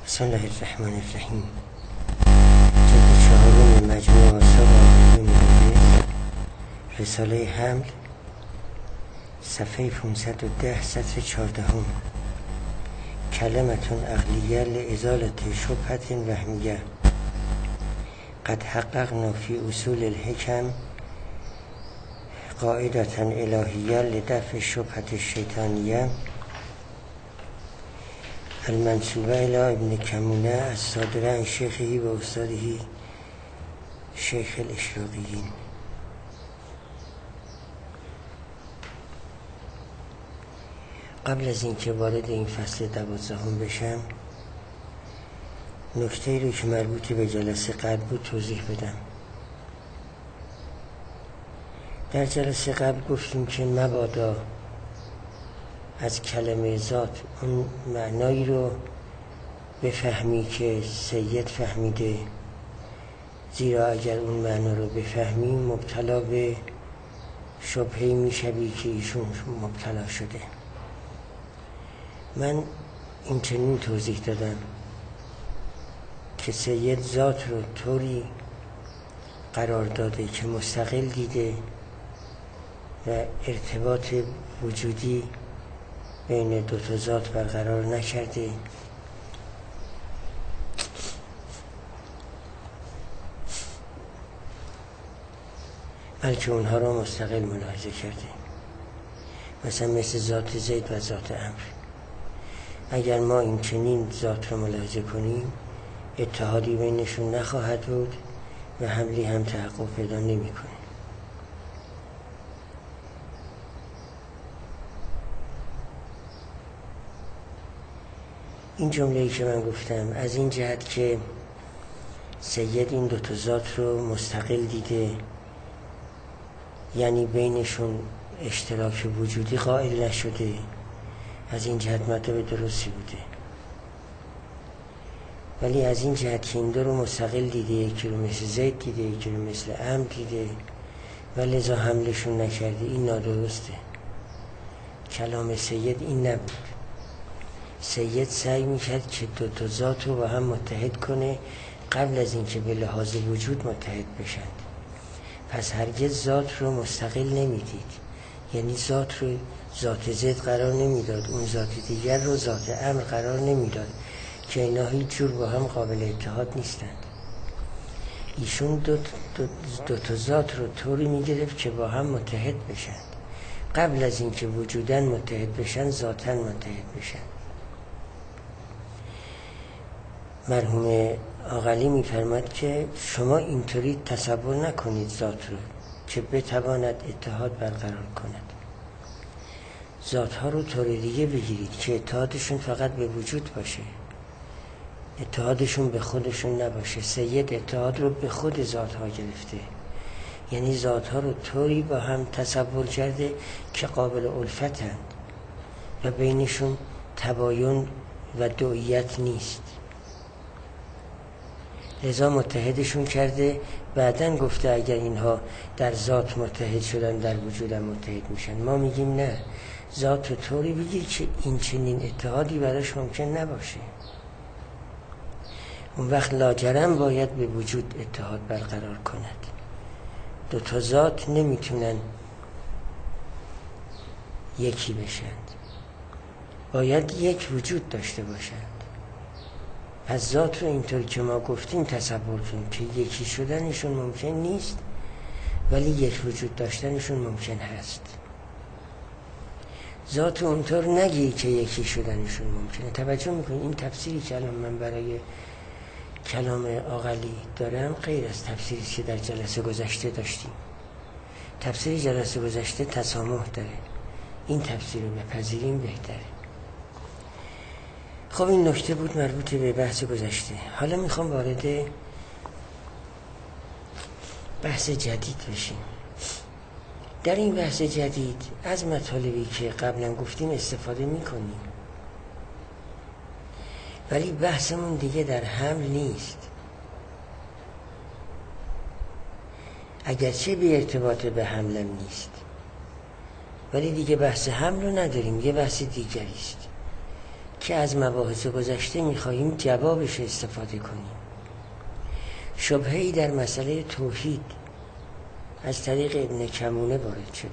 بسم الله الرحمن الرحیم. جلد 4 مجموع آثار آقایی میانه، رساله حمل، صفحه 510 سطر 14. کلمتون عقلیه لازالت شبهت وهمیه قد حققنا فی اصول الحکم قاعدة الهیه لدفع شبهت الشیطانیه المنسوبه الى ابن کمونه الصادره عن شیخه و استاده شیخ الاشراقیین. قبل از اینکه وارد این فصل 12 بشم، نکته‌ای رو که مربوط به جلسه قبل بود توضیح بدم. در جلسه قبل گفتیم که مبادا از کلمه ذات اون معنایی رو بفهمی که سید فهمیده، زیرا اگر اون معنا رو بفهمی مبتلا به شبهه‌ای میشوی که ایشون مبتلا شده. من این چنین توضیح دادم که سید ذات رو طوری قرار داده که مستقل دیده و ارتباط وجودی بین دو تا ذات برقرار نکرده، بلکه اونها رو مستقل ملاحظه کرده، مثلا مثل ذات زید و ذات امر. اگر ما این چنین ذات رو ملاحظه کنیم، اتحادی بینشون نخواهد بود و حملی هم تحقق پیدا نمی کنه. این جمله‌ای که من گفتم از این جهت که سید این دو تا ذات رو مستقل دیده، یعنی بینشون اشتراک وجودی قائل نشده، از این جهت مطلب درستی بوده. ولی از این جهت که این دو رو مستقل دیده، یکی رو مثل زید دیده، یکی رو مثل امر دیده و لذا حملشون نکرده، این نادرسته. کلام سید این نبود. سید سعی میکرد که دو تا ذات رو با هم متحد کنه قبل از اینکه به لحاظ وجود متحد بشن. پس هرگز ذات رو مستقل نمیدید، یعنی ذات رو ذات زید قرار نمیداد، اون ذات دیگر رو ذات امر قرار نمیداد که اینا هیچ جور با هم قابل اتحاد نیستند. ایشون دو تا ذات رو طوری میگرفت که با هم متحد بشن، قبل از اینکه وجودن متحد بشن ذاتن متحد بشن. مرحوم عاقلی میفرماد که شما اینطوری تصور نکنید ذات رو که بتواند اتحاد برقرار کند. ذاتها رو طور دیگه بگیرید که اتحادشون فقط به وجود باشه، اتحادشون به خودشون نباشه. سید اتحاد رو به خود ذاتها گرفته، یعنی ذاتها رو طوری با هم تصور کرده که قابل الفتند و بینشون تباین و دوئیت نیست، لذا متحدشون کرده. بعدن گفته اگر اینها در ذات متحد شدن در وجودم متحد میشن. ما میگیم نه، ذات رو طوری بگیر که این چنین اتحادی براش ممکن نباشه. اون وقت لاجرم باید به وجود اتحاد برقرار کند. دو تا ذات نمیتونن یکی بشند، باید یک وجود داشته باشند. پس ذات رو اینطور که ما گفتیم تصور کنیم که یکی شدنشون ممکن نیست، ولی یک وجود داشتنشون ممکن هست. ذات رو اونطور نگی که یکی شدنشون ممکنه. توجه میکنید این تفسیری که الان من برای کلام عاقلی دارم غیر از تفسیری که در جلسه گذشته داشتیم. تفسیر جلسه گذشته تسامح داره، این تفسیر رو بپذیریم بهتره. خب این نکته بود مربوط به بحث گذشته. حالا میخوام وارد بحث جدید بشیم. در این بحث جدید از مطالبی که قبلا گفتیم استفاده میکنیم، ولی بحثمون دیگه در حمل نیست، اگرچه به ارتباط به حملم نیست، ولی دیگه بحث حمل رو نداریم، یه بحث دیگری است که از مباحث گذشته میخواهیم جوابش استفاده کنیم. شبهه‌ای در مسئله توحید از طریق ابن کمونه وارد شده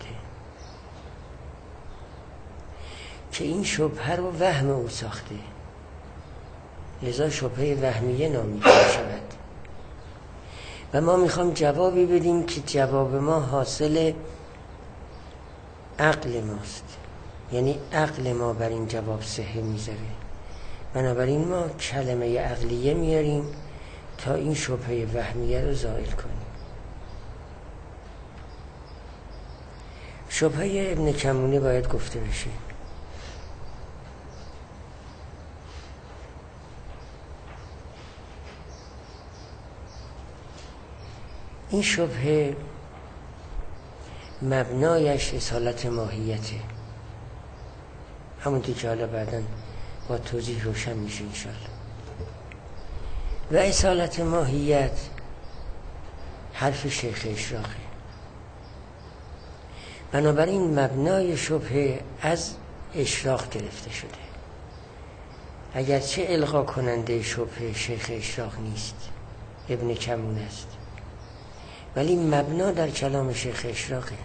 که این شبهه رو وهم او ساخته، لذا شبهه وهمیه نامیده شود و ما میخوام جوابی بدیم که جواب ما حاصل عقل ماست، یعنی عقل ما بر این جواب صحه میذاره. بنابراین ما کلمه عقلیه میاریم تا این شبهه وهمیه رو زائل کنیم. شبهه ابن کمونه باید گفته بشه. این شبهه مبنایش اصالت ماهیته، همونطور که حالا بعداً با توضیح روشن میشه انشاءالله. و اصالت ماهیت حرف شیخ اشراقه. بنابراین مبنای شبهه از اشراق گرفته شده، اگرچه القا کننده شبهه شیخ اشراق نیست، ابن کمون است، ولی مبنا در کلام شیخ اشراقه.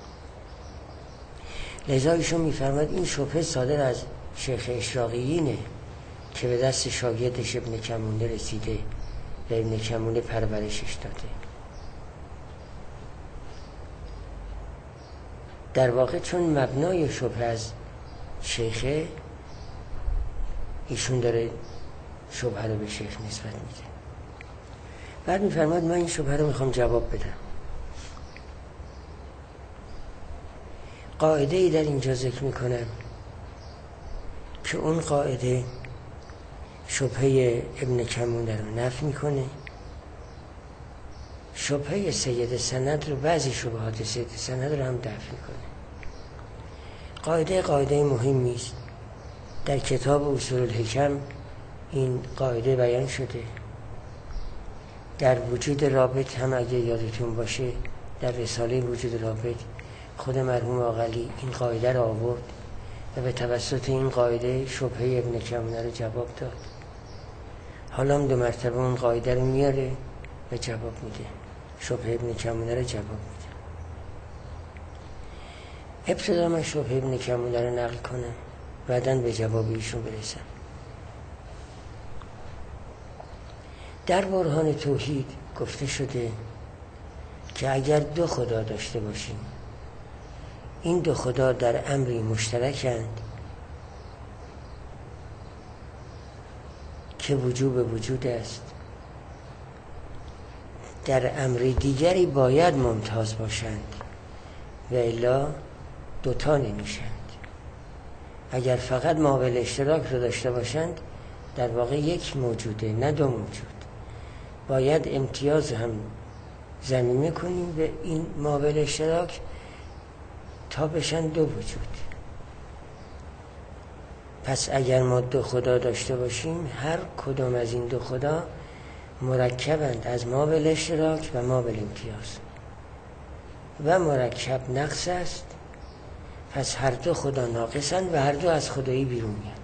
لذا ایشون میفرماد این شبهه صادر از شیخ اشراقیینه که به دست شاگردش ابن کمونه رسیده و ابن کمونه پرورشش داده. در واقع چون مبنای شبهه از شیخه، ایشون داره شبهه رو به شیخ نسبت میده. بعد میفرماد من این شبهه رو میخوام جواب بدم. قاعده ای در اینجا ذکر میکنم که اون قاعده شبهه ابن کمونه رو نفی میکنه، شبهه سید سند رو، بعضی شبهات سید سند رو هم دفع میکنه. قاعده مهمی است. در کتاب اصول الحکم این قاعده بیان شده. در وجود رابط هم اگه یادتون باشه در رساله وجود رابط خود مرحوم عاقلی این قاعده رو آورد و به توسط این قاعده شبهه ابن کمونه رو جواب داد. حالا هم 2 مرتبه اون قاعده رو میاره و جواب میده، شبهه ابن کمونه رو جواب میده. ابتدا من شبهه ابن کمونه رو نقل کنم، بعداً به جواب ایشون برسم. در برهان توحید گفته شده که اگر 2 خدا داشته باشیم، این 2 خدا در امری مشترکند که وجوب وجود است، در امر دیگری باید ممتاز باشند و الا 2 تا نمیشند. اگر فقط مابل اشتراک رو داشته باشند در واقع 1 موجوده، نه 2 موجود. باید امتیاز هم ضمیمه کنیم به این مابل اشتراک تا بشن 2 وجود. پس اگر ما 2 خدا داشته باشیم، هر کدام از این 2 خدا مرکبند از مابل اشتراک و مابل امتیاز و مرکب نقص است. پس هر 2 خدا ناقصند و هر 2 از خدایی بیرون میان.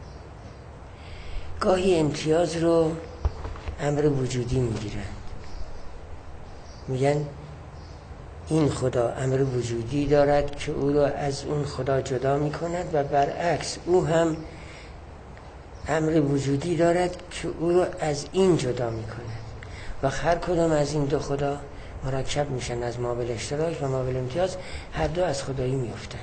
گاهی امتیاز رو امر وجودی میگیرند، میگن این خدا امر وجودی دارد که او را از اون خدا جدا میکند و برعکس او هم امر وجودی دارد که او را از این جدا میکند و هر کدام از این 2 خدا مرکب میشن از مابل اشتراک و مابل امتیاز، هر 2 از خدایی میافتند.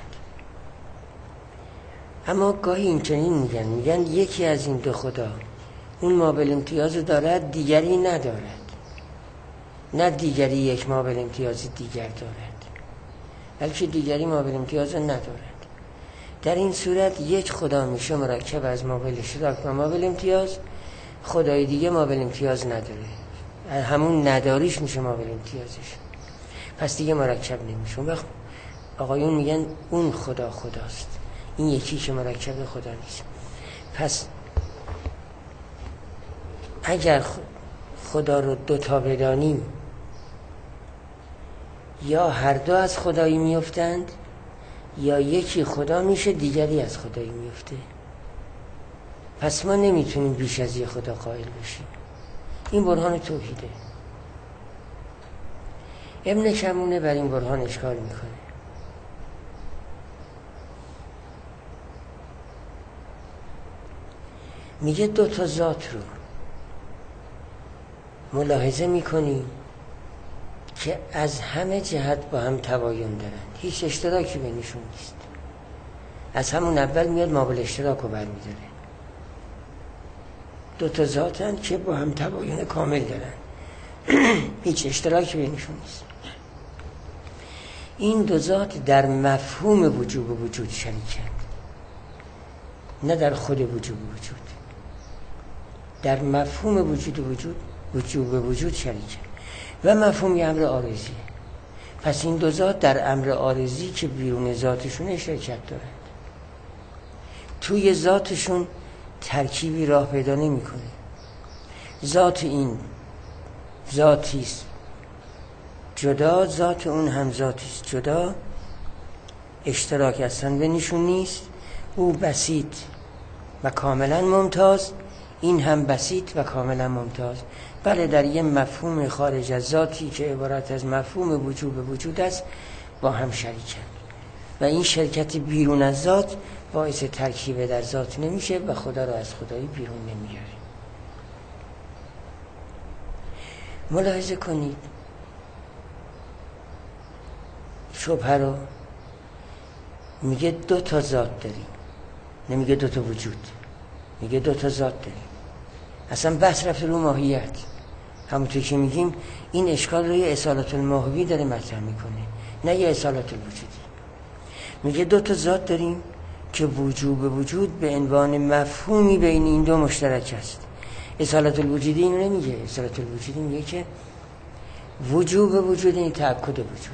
اما گاهی این چنین میگن یکی از این 2 خدا اون مابل امتیاز دارد، دیگری ندارد، نه دیگری 1 مابل امتیازی دیگر دارد، بلکه دیگری مابل امتیاز ندارد. در این صورت 1 خدا میشه مرکب از مابل اشتراک و مابل امتیاز، خدای دیگه مابل امتیاز نداره، همون نداریش میشه مابل امتیازش، پس دیگه مرکب نمیشه. وقت آقایون میگن اون خدا خداست، این یکی که مرکب خدا نیست. پس اگر خدا رو 2 تا بدانیم، یا هر 2 از خدایی میافتند یا یکی خدا میشه دیگری از خدایی میفته. پس ما نمیتونیم بیش از یه خدا قائل بشیم. این برهان توحیده. ابن کمونه بر این برهان اشکال میکنه. میگه دو تا ذات رو ملاحظه میکنی که از همه جهت با هم تباین دارن، هیچ اشتراکی بینشون نیست. از همون اول میاد مابل اشتراک رو برمیداره. دو تا ذاتن که با هم تباین کامل دارن، هیچ اشتراکی بینشون نیست. این دو ذات در مفهوم وجوب وجود شریکند، نه در خود وجوب وجود. در مفهوم وجوب وجود شریکند و مفهوم امر عارضی. پس این دو ذات در امر عارضی که بیرون ذاتشون شرکت دارند، توی ذاتشون ترکیبی راه پیدا نمی‌کنه. ذات این ذاتیست جدا، ذات اون هم ذاتیست جدا، اشتراک اصلا بینشون نیست. او بسیط و کاملا ممتاز، این هم بسیط و کاملا ممتاز. بله، در یه مفهوم خارج از ذاتی که عبارت از مفهوم وجوب وجود است با هم شریکند و این شرکت بیرون از ذات باعث ترکیب در ذات نمیشه و خدا را از خدایی بیرون نمیاره. ملاحظه کنید شبهه رو میگه دو تا ذات داریم، نمیگه دو تا وجود، میگه دو تا ذات داریم. اصلا بحث رفته رو ماهیت. همونطور که میگیم این اشکال رو یه اصالت الماهوی داره مطرح میکنه، نه یه اصالت الوجودی. میگه دو تا ذات داریم که وجوب وجود به عنوان مفهومی بین این دو مشترک است. اصالت الوجودی اینو نمیگه. اصالت الوجودی میگه که وجوب وجود این تأکد وجود.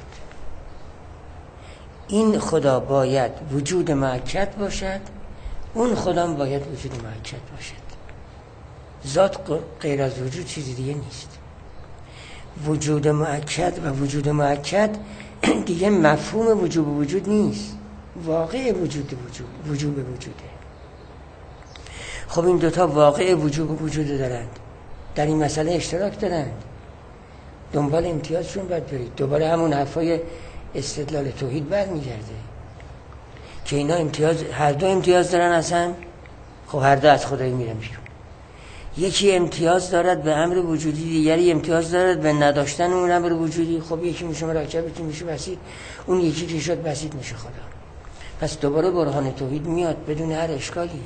این خدا باید وجود مؤکد باشد، اون خدا باید وجود مؤکد باشد. ذات غیر از وجود چیزی دیگه نیست. وجود مؤکد و وجود مؤکد دیگه مفهوم وجوب وجود نیست، واقع وجود وجوده. خب این دوتا واقع وجوب وجود دارند، در این مسئله اشتراک دارند. دنبال امتیازشون باید برید. دوباره همون حرفای استدلال توحید برمیگرده که اینا امتیاز، هر دو امتیاز دارن اصلا. خب هر دو از خدایی میرن بیرون. یکی امتیاز دارد به امر وجودی، دیگری امتیاز دارد به نداشتن اون امر وجودی. خب یکی میشه مرکب، یکی میشه بسیط، اون یکی که شد بسیط میشه خدا. پس دوباره برهان توحید میاد بدون هر اشکالی.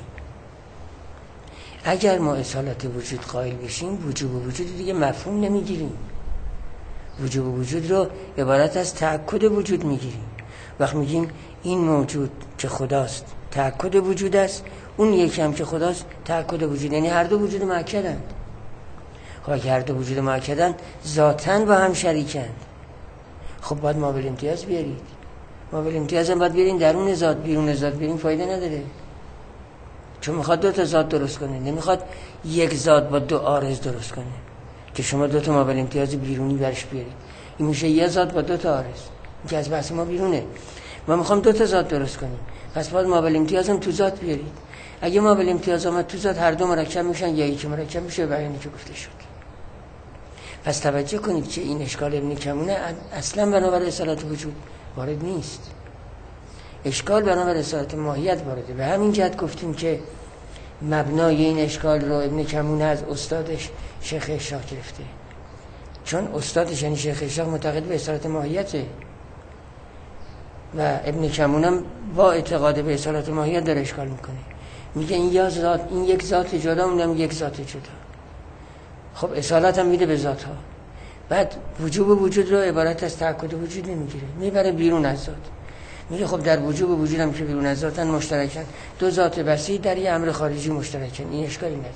اگر ما اصالت وجود قائل بشیم، وجوب وجود دیگه مفهوم نمیگیریم. وجوب وجود رو عبارت از تأکد وجود میگیریم. وقت میگیم این موجود که خداست تأکد وجود است، اون یکی هم که خداست تأکد وجود، یعنی هر دو وجود مؤکدند. خب اگه هر دو وجود مؤکدند ذاتاً با هم شریکند، خب باید مابل امتیاز بیارید. مابل امتیاز هم باید بیارین درون ذات، بیرون ذات بیارین فایده نداره. چون میخواد دو تا ذات درست کنه، نمیخواد یک ذات با دو عارض درست کنه که شما دو تا مابل امتیاز بیرونی برش بیارید. این میشه یه ذات با دو تا عارض. این که از بحث ما بیرونه. ما میخوام دو تا ذات درست کنیم، پس باید مابل امتیاز هم تو ذات بیارید. اگه مابل امتیاز آمد تو ذات، هر دو مرکب میشن یا یکی مرکب میشه، بیانی که گفته شد. پس توجه کنید که این اشکال ابن کمونه اصلا بنابر اصالت وجود وارد نیست. اشکال بنابر اصالت ماهیت وارده. به همین جهت گفتیم که مبنای این اشکال رو ابن کمونه از استادش شیخ اشراق گرفته، چون استادش یعنی شیخ اشراق معتقد به اصالت ماهیته و ابن کمونه با اعتقاد به اصالت ماهیت داره اشکال میکنه. میگه این یا ذات، این یک ذات جدا، اونم یک ذات جدا. خب اصالت هم میده به ذات ها. بعد وجوب وجود رو عبارت از تأکد وجود نمیگیره، میبره بیرون از ذات. میگه خب در وجوب وجود هم که بیرون از ذاتن مشترکن، دو ذات بسیط در یه امر خارجی مشترکن، این اشکالی نداره.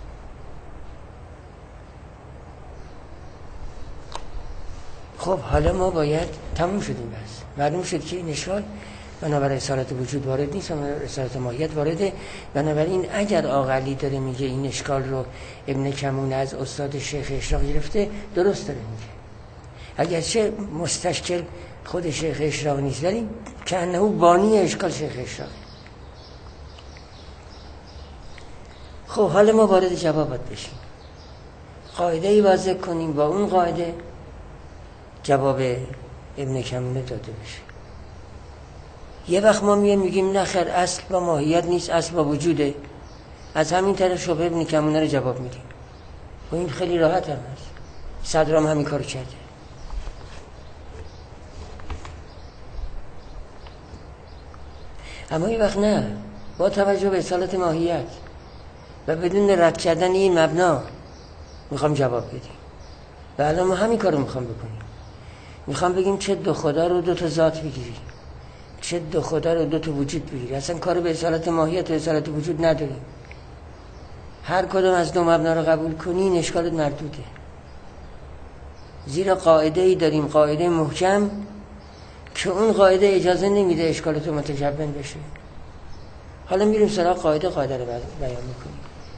خب حالا ما باید تموم شدیم. بس معلوم شد که این اشکال بنابراین اصالت وجود وارد نیست، بنابراین اصالت ماهیت وارده. بنابراین اگر عاقلی داره میگه این اشکال رو ابن کمونه از استاد شیخ اشراق گرفته، درست داره میگه. اگرچه مستشکل خود شیخ اشراق نیست، ولی که انه بانی اشکال شیخ اشراق. خب حالا ما وارد جوابات بشیم، قاعده ای واضح کنیم، با اون قاعده جواب ابن کمونه داده بشه. یه وقت ما میگیم نه خیر، اصل با ماهیت نیست، اصل با وجوده، از همین طرف شبهه ابن کمونه رو جواب میدیم. و این خیلی راحت هم هست، صدرام همین کارو کرده. اما این وقت نه، با توجه به اصالت ماهیت و بدون رد کردن این مبنا میخوام جواب بدیم. و الان ما همین کارو میخوام بکنیم. میخوام بگیم چه دو خدا رو دو تا ذات بگیری، چه دو خدا رو دو تا وجود بگیری. اصلا کار به اصالت ماهیت و اصالت وجود نداریم. هر کدوم از دو مبنا رو قبول کنی این اشکالت مردوده. زیرا قاعده ای داریم، قاعده محکم، که اون قاعده اجازه نمیده اشکالت متجبن بشه. حالا میریم سراغ قاعده رو بیان میکنیم.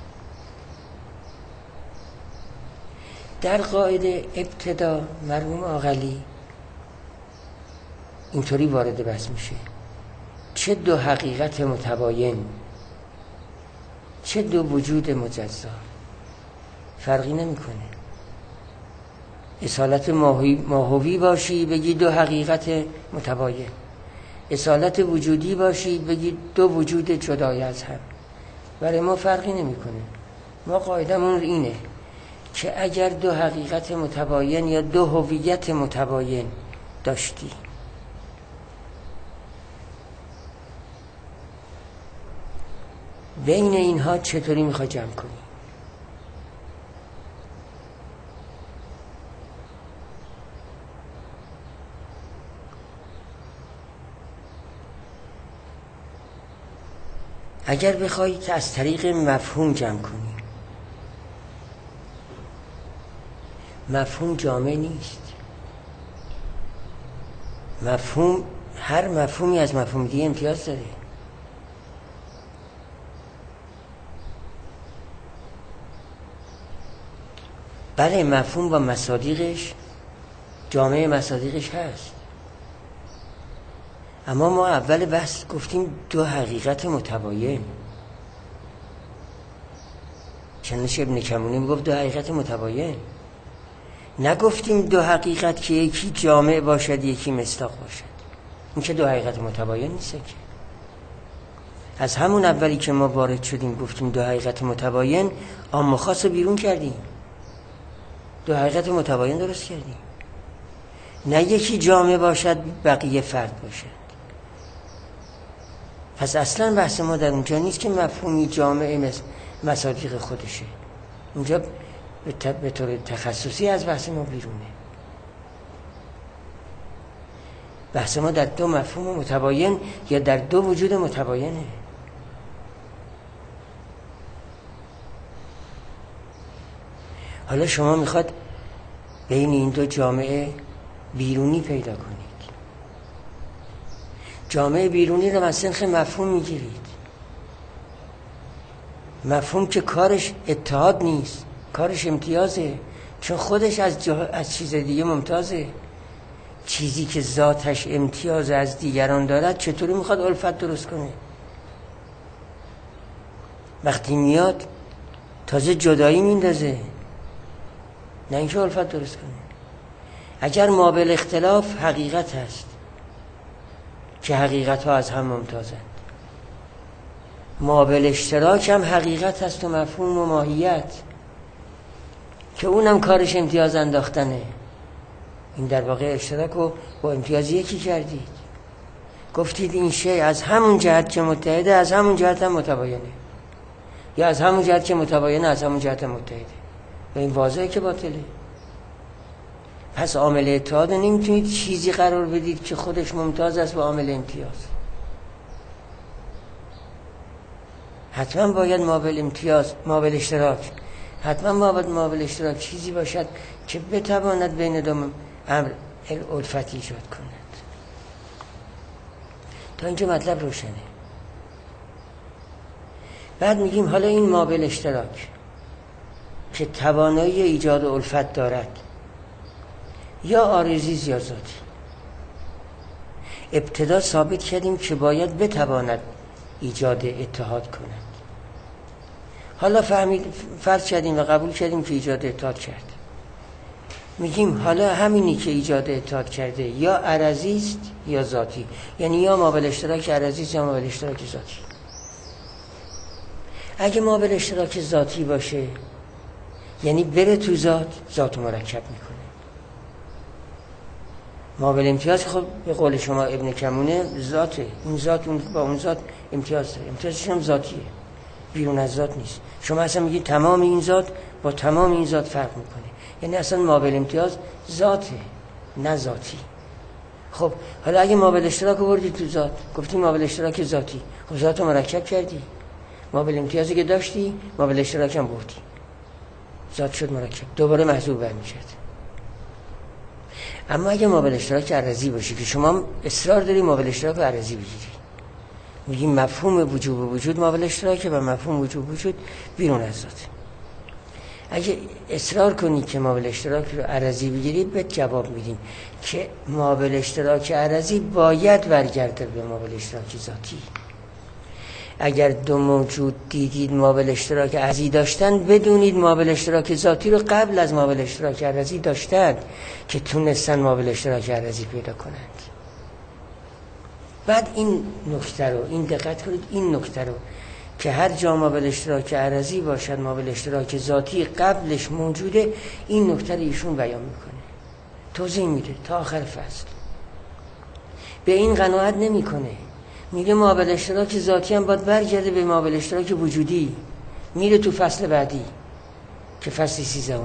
در قاعده ابتدا مرحوم عاقلی اینطوری وارد بحث میشه: چه دو حقیقت متباین، چه دو وجود مجزا. فرقی نمیکنه. اصالت ماهوی باشی بگی دو حقیقت متباین، اصالت وجودی باشی بگی دو وجود جدای از هم. برای ما فرقی نمیکنه. ما قاعدمون اینه که اگر دو حقیقت متباین یا دو هویت متباین داشتی، بین اینها چطوری میخوای جمع کنی؟ اگر بخوای از طریق مفهوم جمع کنی، مفهوم جامع نیست. مفهوم، هر مفهومی از مفهوم دیگه امتیاز داره. بله مفهوم با مصادیقش، جامعه مصادیقش هست، اما ما اول بحث گفتیم دو حقیقت متباین. چنانچه ابن کمونه میگفت دو حقیقت متباین، نگفتیم دو حقیقت که یکی جامع باشد یکی مصداق باشد. این که دو حقیقت متباین نیست. که از همون اولی که ما وارد شدیم گفتیم دو حقیقت متباین، عام و خاص رو بیرون کردیم، دو حقیقت متباین درست کردیم. نه یکی جامع باشد بقیه فرد باشد. پس اصلا بحث ما در اونجا نیست که مفهومی جامع مصادیق خودشه. اونجا به طور تخصصی از بحث ما بیرونه. بحث ما در دو مفهوم متباین یا در دو وجود متباینه. حالا شما میخواد بین این دو جامعه بیرونی پیدا کنید. جامعه بیرونی رو از سنخ مفهوم میگیرید. مفهوم که کارش اتحاد نیست، کارش امتیازه، چون خودش از چیز دیگه ممتازه. چیزی که ذاتش امتیاز از دیگران دارد چطوری میخواد الفت درست کنه؟ وقتی میاد تازه جدایی میندازه، نه اینکه الفت درست کنه. اگر مابل اختلاف حقیقت هست که حقیقت ها از هم ممتازند، مابل اشتراک هم حقیقت هست و مفهوم و ماهیت که اونم کارش امتیاز انداختنه. این در واقع اشتراک رو با امتیاز یکی کردید. گفتید این شی از همون جهت که متحده از همون جهت هم متباینه، یا از همون جهت که متباینه از همون جهت هم متحده. و این واضحه که باطله. پس عامل اتحاد نمیتونید چیزی قرار بدید که خودش ممتاز است با عامل امتیاز. حتما باید مابل اشتراک، حتما باید مابل اشتراک چیزی باشد که بتواند بین دو امر الفت ایجاد کند. تا اینجا مطلب روشنه. بعد میگیم حالا این مابل اشتراک که توانایی ایجاد الفت دارد، یا عارضی یا ذاتی، ابتدا ثابت کردیم که باید بتواند ایجاد اتحاد کند. حالا فرض کردیم و قبول کردیم که ایجاد اتحاد کرد. میگیم حالا همینی که ایجاد اتحاد کرده یا عرضی است یا ذاتی، یعنی یا مابل اشتراک عرضی است یا مابل اشتراک ذاتی. اگه مابل اشتراک ذاتی باشه یعنی بره تو ذات مرکب میکنه. مابل امتیاز خب به قول شما ابن کمونه ذاته، این ذات اون با اون ذات امتیاز داره، امتیازش هم ذاتیه، بیرون از ذات نیست. شما اصلا میگید تمام این ذات با تمام این ذات فرق میکنه، یعنی اصلا مابل امتیاز ذاته نه ذاتی. خب حالا اگه مابل اشتراک آوردی تو ذات، گفتی مابل اشتراک ذاتی، خب ذات رو مرکب کردی، مابل امتیازی که داشتی مابل اشتراک هم بردی، ذات شد مرکب، دوباره محذوب برمی‌گرده. اما اگه مابل اشتراک عرضی باشه که شما اصرار داری مابل اشتراک عرضی بگیری، میگیم مفهوم وجوب وجود مابل اشتراک و مفهوم وجوب وجود بیرون از ذات. اگه اصرار کنی که مابل اشتراک رو عرضی بگیری، به جواب میدیم که مابل اشتراک عرضی باید برگرده به مابل اشتراک ذاتی. اگر دو موجود دیدید مابل اشتراک عرضی داشتن، بدونید مابل اشتراک ذاتی رو قبل از مابل اشتراک عرضی داشتند که تونستن مابل اشتراک عرضی پیدا کنند. بعد این نکته رو، این دقت کنید، این نکته رو که هر جا مابل اشتراک عرضی باشد مابل اشتراک ذاتی قبلش موجوده، این نکته رو ایشون بیان میکنه، توضیح میده تا آخر فصل. به این قناعت نمیکنه، میگه مابل اشتراک ذاتی هم باید برگرده به مابل اشتراک وجودی، میره تو فصل بعدی که فصل 13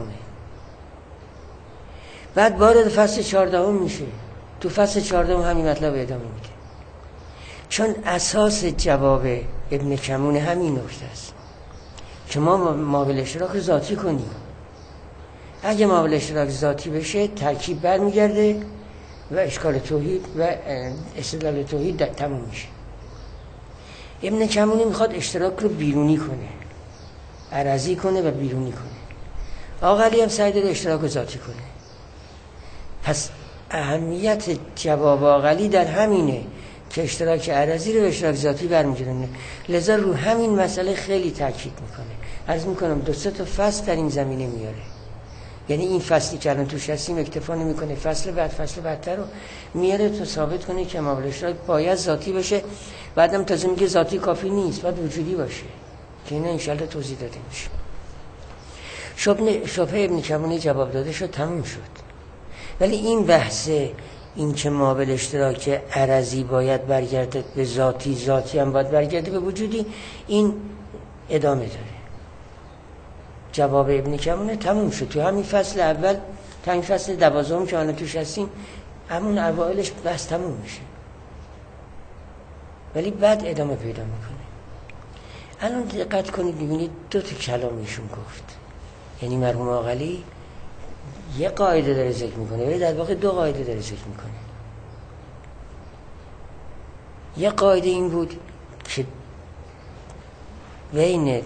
بعد وارد فصل 14 میشه، تو فصل 14 همین مطلب ادامه میده. چون اساس جواب ابن کمون همین نکته است که ما مابل اشتراک ذاتی کنیم. اگه مابل اشتراک ذاتی بشه ترکیب برمیگرده و اشکال توحید و استدلال توحید تموم میشه. ابن کمونی میخواد اشتراک رو بیرونی کنه، عرضی کنه و بیرونی کنه. آقلی هم سعی داره اشتراک رو ذاتی کنه. پس اهمیت جواب آقلی در همینه که اشتراک عرضی رو به اشتراک ذاتی برمیگردونه. لذا رو همین مسئله خیلی تاکید میکنه. عرض میکنم 2-3 تا فصل در این زمینه میاره. یعنی این فصلی که الان توش هستیم اکتفا نمیکنه، فصل بعدتر رو میاره تا ثابت کنه که مابل اشتراک باید ذاتی باشه. بعدم تازه میگه ذاتی کافی نیست، باید وجودی باشه که اینا انشالله توضیح داده میشه. شبهه ابن کمونی جواب داده شد، تموم شد. ولی این بحثه، این که مابل اشتراک عرضی باید برگرده به ذاتی، ذاتی هم باید برگرده به وجودی، این ادامه داره. جواب ابن کمونه تموم شد تو همین فصل اول تا این فصل 12 که الان توش هستیم، همون اوائلش بس تموم میشه، ولی بعد ادامه پیدا میکنه. الان دقت کنید ببینید 2 تا کلام ایشون گفت، یعنی مرحوم آقلی یه قاعده داره ذکر میکنه ولی در واقع 2 قاعده داره ذکر میکنه. یه قاعده این بود که بین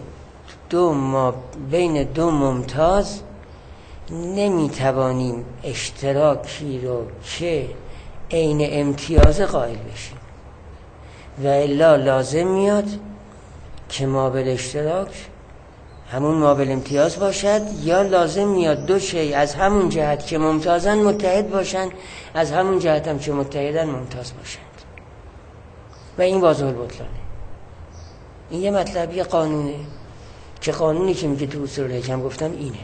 دو ممتاز نمیتوانیم اشتراکی رو که عین امتیاز قائل بشیم و الا لازم میاد که مابل اشتراک همون مابل امتیاز باشد، یا لازم میاد 2 شی از همون جهت که ممتازن متحد باشن، از همون جهت هم که متحدن ممتاز باشند و این واضح البطلانه. این یه مطلب، یه قانونه که قانونی که میگه تو اصول الحکم گفتم اینه.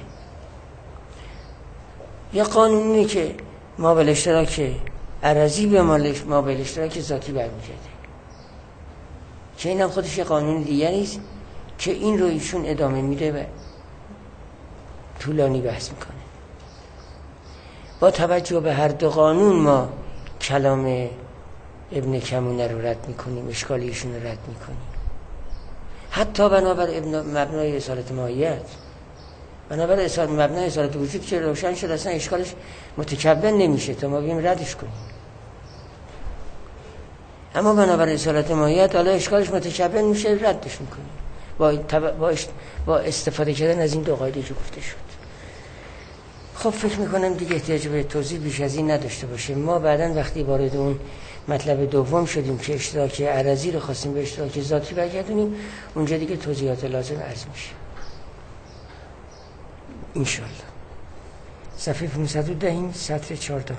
یه قانونی که مابل اشتراک عرضی به مابل اشتراک ذاتی برمیگرده، که این هم خودش یه قانون دیگریست که این رو ایشون ادامه میده و طولانی بحث میکنه. با توجه به هر 2 قانون ما کلام ابن کمونه رو رد میکنیم، اشکال ایشون رو رد میکنیم. حتی بنابر مبنای اصالت ماهیت، بنابر مبنای اصالت وجود که روشن شد اصلا اشکالش متکبن نمیشه تا ما بیم ردش کنیم. اما بنابر اصالت ماهیت حالا اشکالش متکبن میشه، ردش میکنیم با استفاده کردن از این 2 قاعده که گفته شد. خب فکر میکنم دیگه احتیاج به توضیح بیش از این نداشته باشه. ما بعداً وقتی وارد اون مطلب دوم شدیم که اشتراک عرضی رو خواستیم به اشتراک ذاتی برگردونیم، اونجا دیگه توضیحات لازم عرض میشه. انشالله. صفحه 510 سطر 14.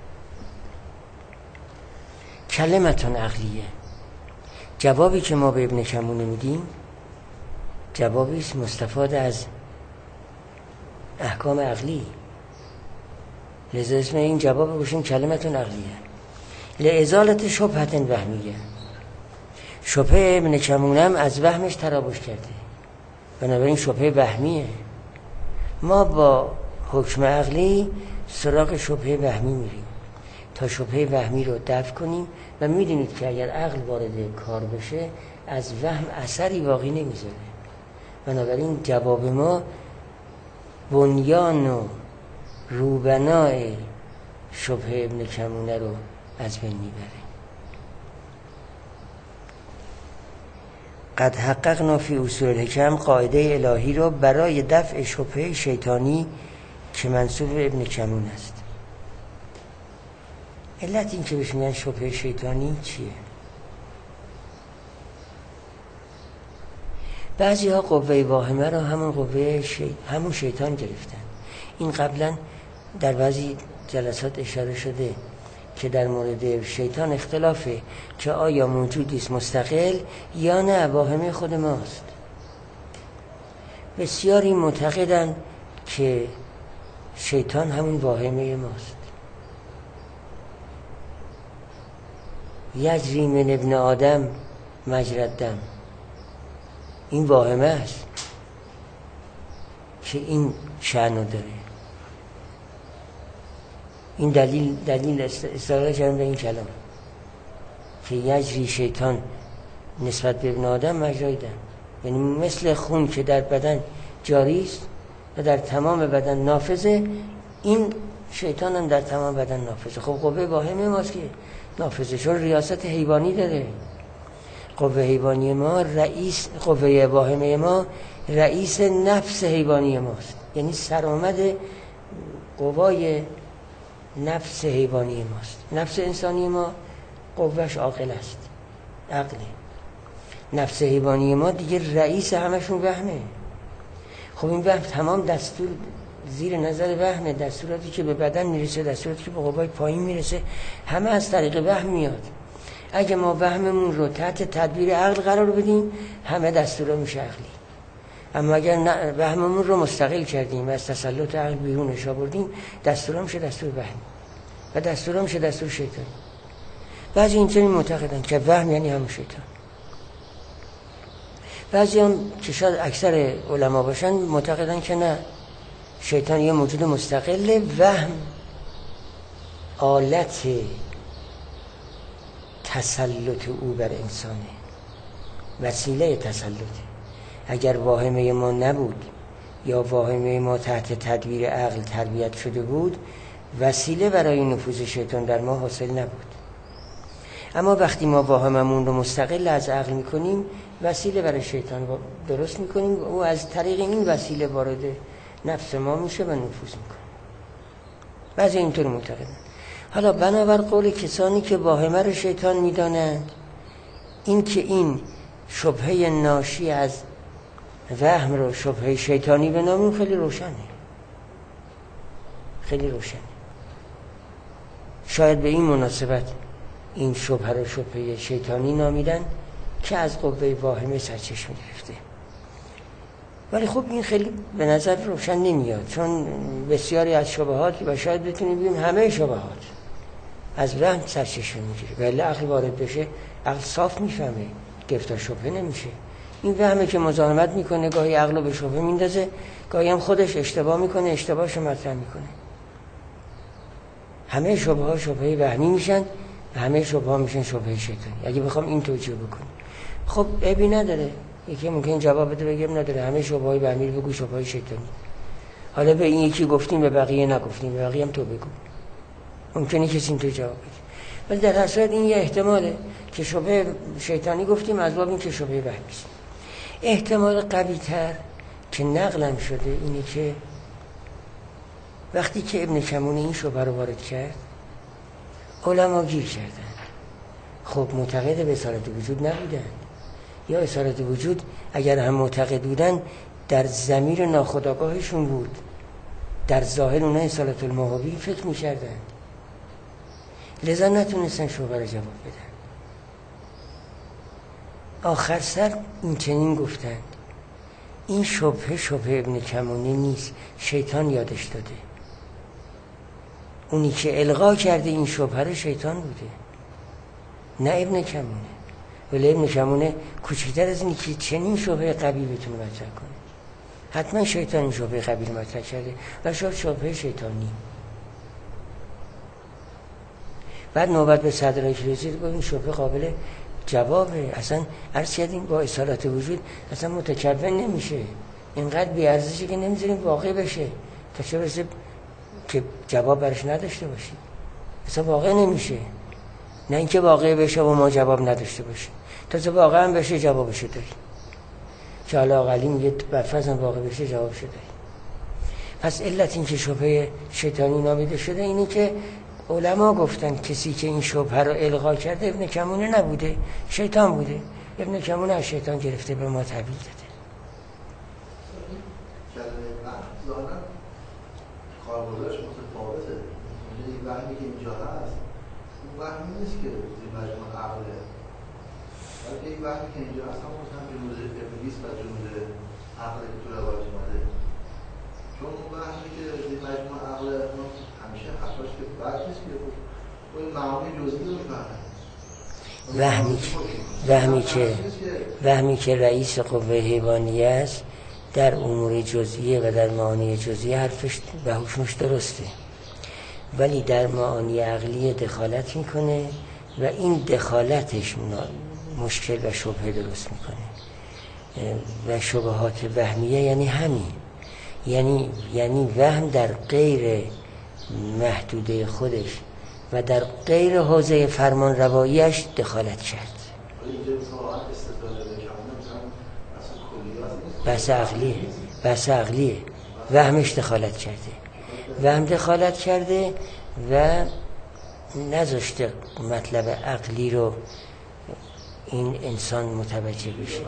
کلمتون عقلیه. جوابی که ما به ابن کمونه میدیم جوابی است مستفاد از احکام عقلی. لذا اسم این جواب باشیم کلمتون عقلیه. لازالت شبهت وهمیه. شبهه ابن کمونم از وهمش تراوش کرده، بنابراین شبهه وهمیه. ما با حکم عقلی سراغ شبهه وهمی میریم تا شبهه وهمی رو دفع کنیم و میدونید که اگر عقل وارد کار بشه از وهم اثری باقی نمیذاره. بنابراین جواب ما بنیان و روبنای شبهه ابن کمونه رو از بین میبره. قد حققنا فی اصول الحکم قاعده الهی رو برای دفع شبهه شیطانی که منسوب به ابن کمون است. علت این که بهش میگن شبهه شیطانی چیه؟ بعضی ها قوه واهمه رو همون شیطان گرفتن. این قبلا در بعضی جلسات اشاره شده که در مورد شیطان اختلافه که آیا موجودی است مستقل یا نه واهمه خود ماست. بسیاری معتقدند که شیطان همون واهمه ماست. یجری من ابن آدم مجری الدم، این واهمه است که این شأنو داره. این دلیل استدلال کردن به این کلام که یجری شیطان نسبت به ابن آدم مجری الدم، یعنی مثل خون که در بدن جاری است و در تمام بدن نافذه، این شیطان هم در تمام بدن نافذه. خب قوه واهمه ماست که نافذه، چون ریاست حیوانی داره. قوه حیوانی ما قوه واهمه ما رئیس نفس حیوانی ماست، یعنی سرآمد قوای نفس حیوانی ماست. نفس انسانی ما قوهش عاقل است، عقله. نفس حیوانی ما دیگه رئیس همشون وهمه. خب این وهم تمام دستور زیر نظر وهمه، دستوراتی که به بدن میرسه، دستوراتی که به قوای پایین میرسه، همه از طریق وهم میاد. اگه ما وهممون رو تحت تدبیر عقل قرار بدیم همه دستورا میشه عقلی. اما اگر وهممون رو مستقل کردیم و از تسلط عقل بیرونش آوردیم دستورا میشه دستور وهمی و دستورا میشه دستور شیطانی. بعضی اینطوری معتقدن که وهم یعنی همون شیطان. بعضی هم که شاید اکثر علما باشن معتقدن که نه، شیطان یه موجود مستقله، وهم آلت تسلط او بر انسانه، وسیله تسلطه. اگر واهمه ما نبود یا واهمه ما تحت تدبیر عقل تربیت شده بود، وسیله برای نفوذ شیطان در ما حاصل نبود. اما وقتی ما واهممون رو مستقل از عقل میکنیم، وسیله برای شیطان درست میکنیم، او از طریق این وسیله وارد نفس ما میشه و نفوذ میکنه. بعضی اینطور معتقدن. حالا بنابر قول کسانی که واهمه رو شیطان میدانند، این که این شبهه ناشی از وهم رو شبهه شیطانی بنامیم خیلی روشنه، خیلی روشنه. شاید به این مناسبت این شبهه رو شبهه شیطانی نامیدن که از قوه واهمه سرچشمه گرفته. ولی خب این خیلی به نظر روشن نمیاد، چون بسیاری از شبهات و شاید بتونیم بگیم همه شبهات از وهم سرچشمه میگیره. ولی عقل وارد بشه عقل صاف میفهمه، گرفتار شبهه نمیشه. این وهمه که مزاحمت میکنه، گاهی عقل رو به شبهه میندازه، گاهی هم خودش اشتباه میکنه، اشتباهشو مطرح میکنه. همه شبهه ها شبهه وهمی میشن و همه شبهه ها میشن شبهه شیطانی، اگه بخوام این توجیه بکنیم. خب عیبی نداره، یکی ممکن جواب بده بگم نداره، همه شبهه های وهمی رو بگو شبهه شیطانی. حالا به این یکی گفتیم به بقیه نگفتیم، به بقیه هم تو بگو. ممکنه کسی اینطور جواب بده. ولی در هر صورت این یه احتماله که شبهه شیطانی گفتیم از باب این که شبهه وهمی است. احتمال قوی تر که نقلم شده اینه که وقتی که ابن کمون این شبهه رو وارد کرد، علما گیر کردن. خب معتقد به اصالت وجود نبودن، یا اصالت وجود اگر هم معتقد بودن در ضمیر ناخودآگاهشون بود در ظاهر اونها اصالت الموابی فکر میکردن، لذا نتونستن شبهه رو جواب بدن. آخر سر این چنین گفتند این شبهه ابن کمونه نیست، شیطان یادش داده. اونی که القا کرده این شبهه رو شیطان بوده، نه ابن کمونه. ولی ابن کمونه کوچکتر از اینی که چنین شبهه قوی بتونه مطرح کنه. حتما شیطان این شبهه قوی رو مطرح کرده و شاید شبهه شیطانی. بعد نوبت به صدرایی که رسید گفت این شبهه قابل جوابه. اصلا عرض کردیم با اصالت وجود اصلا متکون نمیشه، اینقدر بیارزشه که نمیذاریم واقع بشه تا چه برسه که جواب برش نداشته باشیم. اصلا واقع نمیشه، نه اینکه واقع بشه و ما جواب نداشته باشیم، تا واقع هم بشه جوابشو داریم، که حالا اقلی میگه برفرض واقع بشه جوابشو داریم. پس علت این که شبهه شیطانی نامیده شده اینه که علما گفتن کسی که این شبهه رو القا کرده ابن کمونه نبوده، شیطان بوده. ابن کمونه از شیطان گرفته به ما تحویل داده. ظاهرا کاربردش متفاوته. این وهمی که اینجا هست اون وهمی نیست که زیر مجموع عقله، بلکه این وهمی که اینجا هست هم جنود ابلیس و جنود عقله که تو روایت اومده. چون اون وهمی که زیر مجموع عقله همیشه حقاش که بد نیست که اون معانی جزئی رو وهمی که رئیس قوه حیوانی است در امور جزئیه و در معانی جزئیه حرفش و حکمش درسته، ولی در معانی عقلی دخالت میکنه و این دخالتش مشکل و شبهه درست میکنه. و شبهات وهمیه یعنی همین، یعنی وهم در غیر محدوده خودش و در غیر حوزه فرمان رواییش دخالت کرد. بحث عقلیه. وهمش دخالت کرده، وهم دخالت کرده و نذاشته مطلب عقلی رو این انسان متوجه بشه.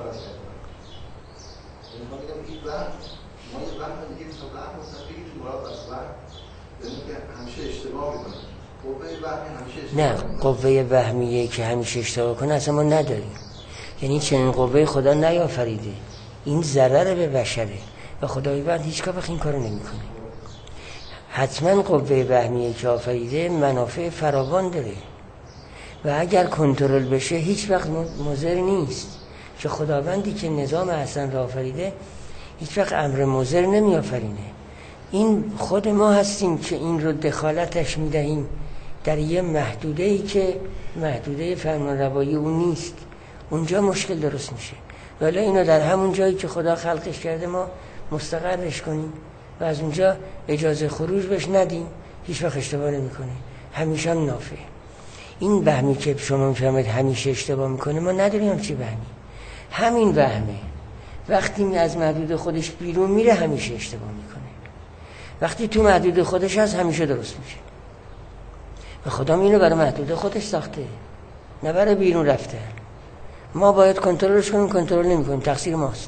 نه، قوه وهمیه که همیشه اشتباه کنه اصلا ما نداریم. یعنی چنین قوه خدا نیافریده، این ضرر به بشره و خداوند هیچگاه این کارو نمیکنه. حتما قوه وهمیه که آفریده منافع فراوان داره و اگر کنترل بشه هیچ وقت مضر نیست، که خداوندی که نظام حسن را آفریده هیچ وقت امر مضر نمی آفرینه. این خود ما هستیم که این رو دخالتش میدهیم در یه محدوده‌ای که محدوده فرمان روایی اون نیست، اونجا مشکل درست میشه. ولی اینو در همون جایی که خدا خلقش کرده ما مستقرش کنیم و از اونجا اجازه خروج بهش ندیم، هیچ وقت اشتباه نمیکنه، همیشه هم نافع. این وهمی که شما میفهمید همیشه اشتباه میکنه، ما نداریم چی وهمی. همین وهمه وقتی از محدود خودش بیرون میره همیشه اشتباه میکنه، وقتی تو محدود خودش هست همیشه درست میشه. و خدا اینو برای محدود خودش ساخته، نه برای بیرون رفته. ما باید کنترلش کنیم، کنترل نمی‌کنیم، تقصیر ماست.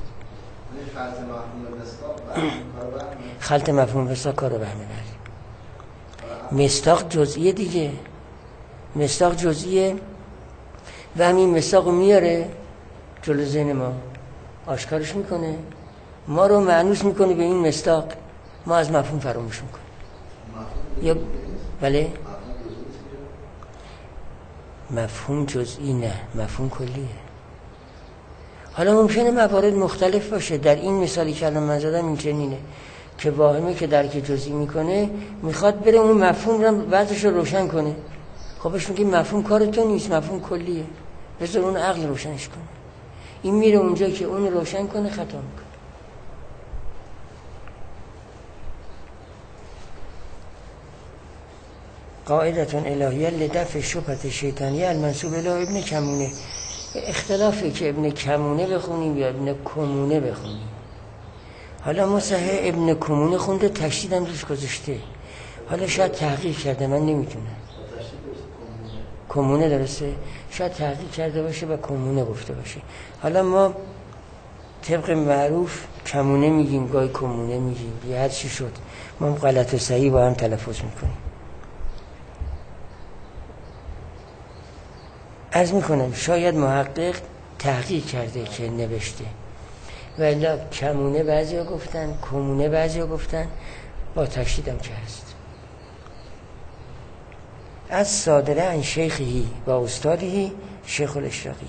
خلط مفهوم مصداق کارو بهمه بریم. مصداق جزئیه دیگه، مصداق جزئیه و همین مصداق میاره جلو ذهن ما، آشکارش میکنه، ما رو مانوس میکنه به این مصداق، ما از مفهوم فراموش میکنیم. یا بله، مفهوم جزئی نه، مفهوم کلیه. حالا ممکنه موارد مختلف باشه. در این مثالی که الان من زدم این چنینه که واهمه که درک جزئی میکنه میخواد بره اون مفهوم رو وضعش رو روشن کنه، خبش میگه مفهوم کار تو نیست، مفهوم کلیه، بذار اون عقل روشنش کنه. این میره اونجا که اون روشن کنه خطا میکنه. قاعدتون الهیه لدفع شبهه شیطانیه المنسوب الی ابن کمونه. اختلافی که ابن کمونه بخونیم یا ابن کمونه بخونیم. حالا ما صحیح ابن کمونه خونده، تشدیدم روش گذاشته، حالا شاید تحقیق کرده، من نمیتونم. کمونه درسته، شاید تحقیق کرده باشه و کمونه گفته باشه. حالا ما طبق معروف کمونه میگیم، گاهی کمونه میگیم، یه هر چی شد ما غلط و صحیح با هم تلفظ میکنیم. عرض میکنم شاید محقق تحقیق کرده که نوشته، ولی کمونه بعضی ها گفتن، کمونه بعضی ها گفتن، با تشدیدم که هست. از صادره عن شیخی و استادی شیخ الاشراقی.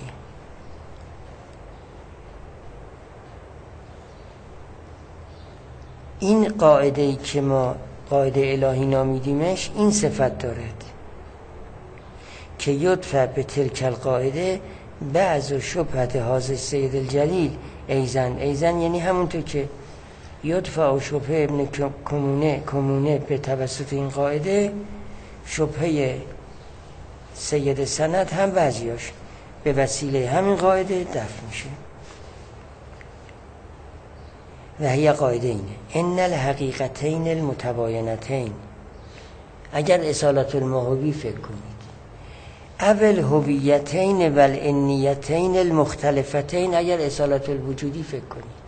این قاعده‌ای که ما قاعده الهی نامیدیمش این صفت دارد که یدفع به تلک القاعده بعض و شبهت حاضر سید الجلیل ایزن یعنی همونطور که یدفع و شبه ابن کمونه به توسط این قاعده، شبهه سید سند هم بعضیاش به وسیله همین قاعده دفع میشه. و هی قاعده اینه ان الحقیقتین المتباینتین. اگر اصالت الموهوی فکر کنید، اول هویتین و الانیتین المختلفتین، اگر اصالت الوجودی فکر کنید،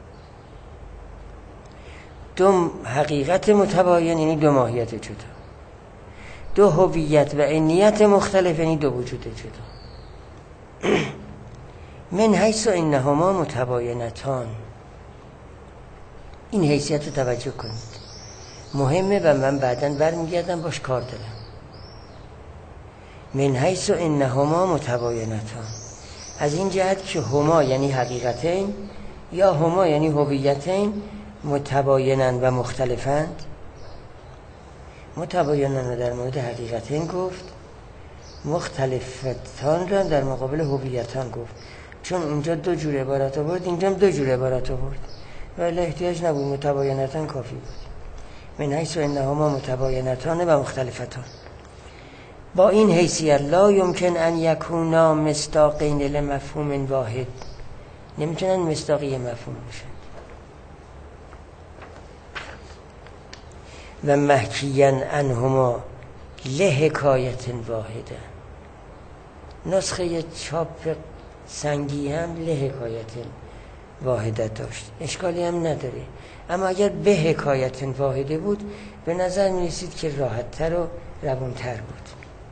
دو حقیقت متباین یعنی دو ماهیت جدا، دو هویت و انیت مختلف یعنی دو وجود جدا. من حیث انهما متباینتان. این حیثیت رو توجه کنید، مهمه و من بعداً برمیگردم باش کار دارم. من حیث انهما متباینتان، از این جهت که هما یعنی حقیقتین یا هما یعنی هویتین متباینن و مختلفند. متباینن در مورد حقیقتین گفت، مختلفتان را در مقابل هویتان گفت، چون اونجا دو جور عبارت آورد اینجا دو جور عبارت آورد، ولی احتیاج نبود، متباینتان کافی بود. من حیث انهما متباینتان و مختلفتان. با این حیثیت لا یمکن ان یکونا مصداقین لمفهوم واحد، نمیتونن مصداقی مفهوم باشن. و محکیاً انهما لحکایت واحده. نسخه چاپ سنگی هم لحکایت واحده داشت، اشکالی هم نداره، اما اگر به حکایت واحده بود به نظر می رسید که راحت‌تر و روان‌تر بود.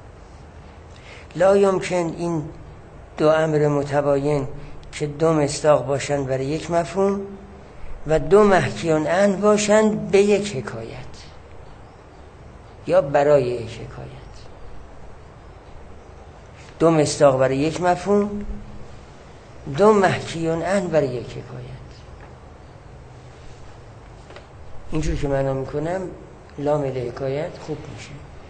لا یمکن این دو امر متباین که دو مصداق باشند برای یک مفهوم و دو محکیان ان باشند به یک حکایت یا برای یک حکایت. دو مصداق برای یک مفهوم، دو محکیان ان برای یک حکایت. اینجور که معنا میکنم لامل حکایت خوب میشه.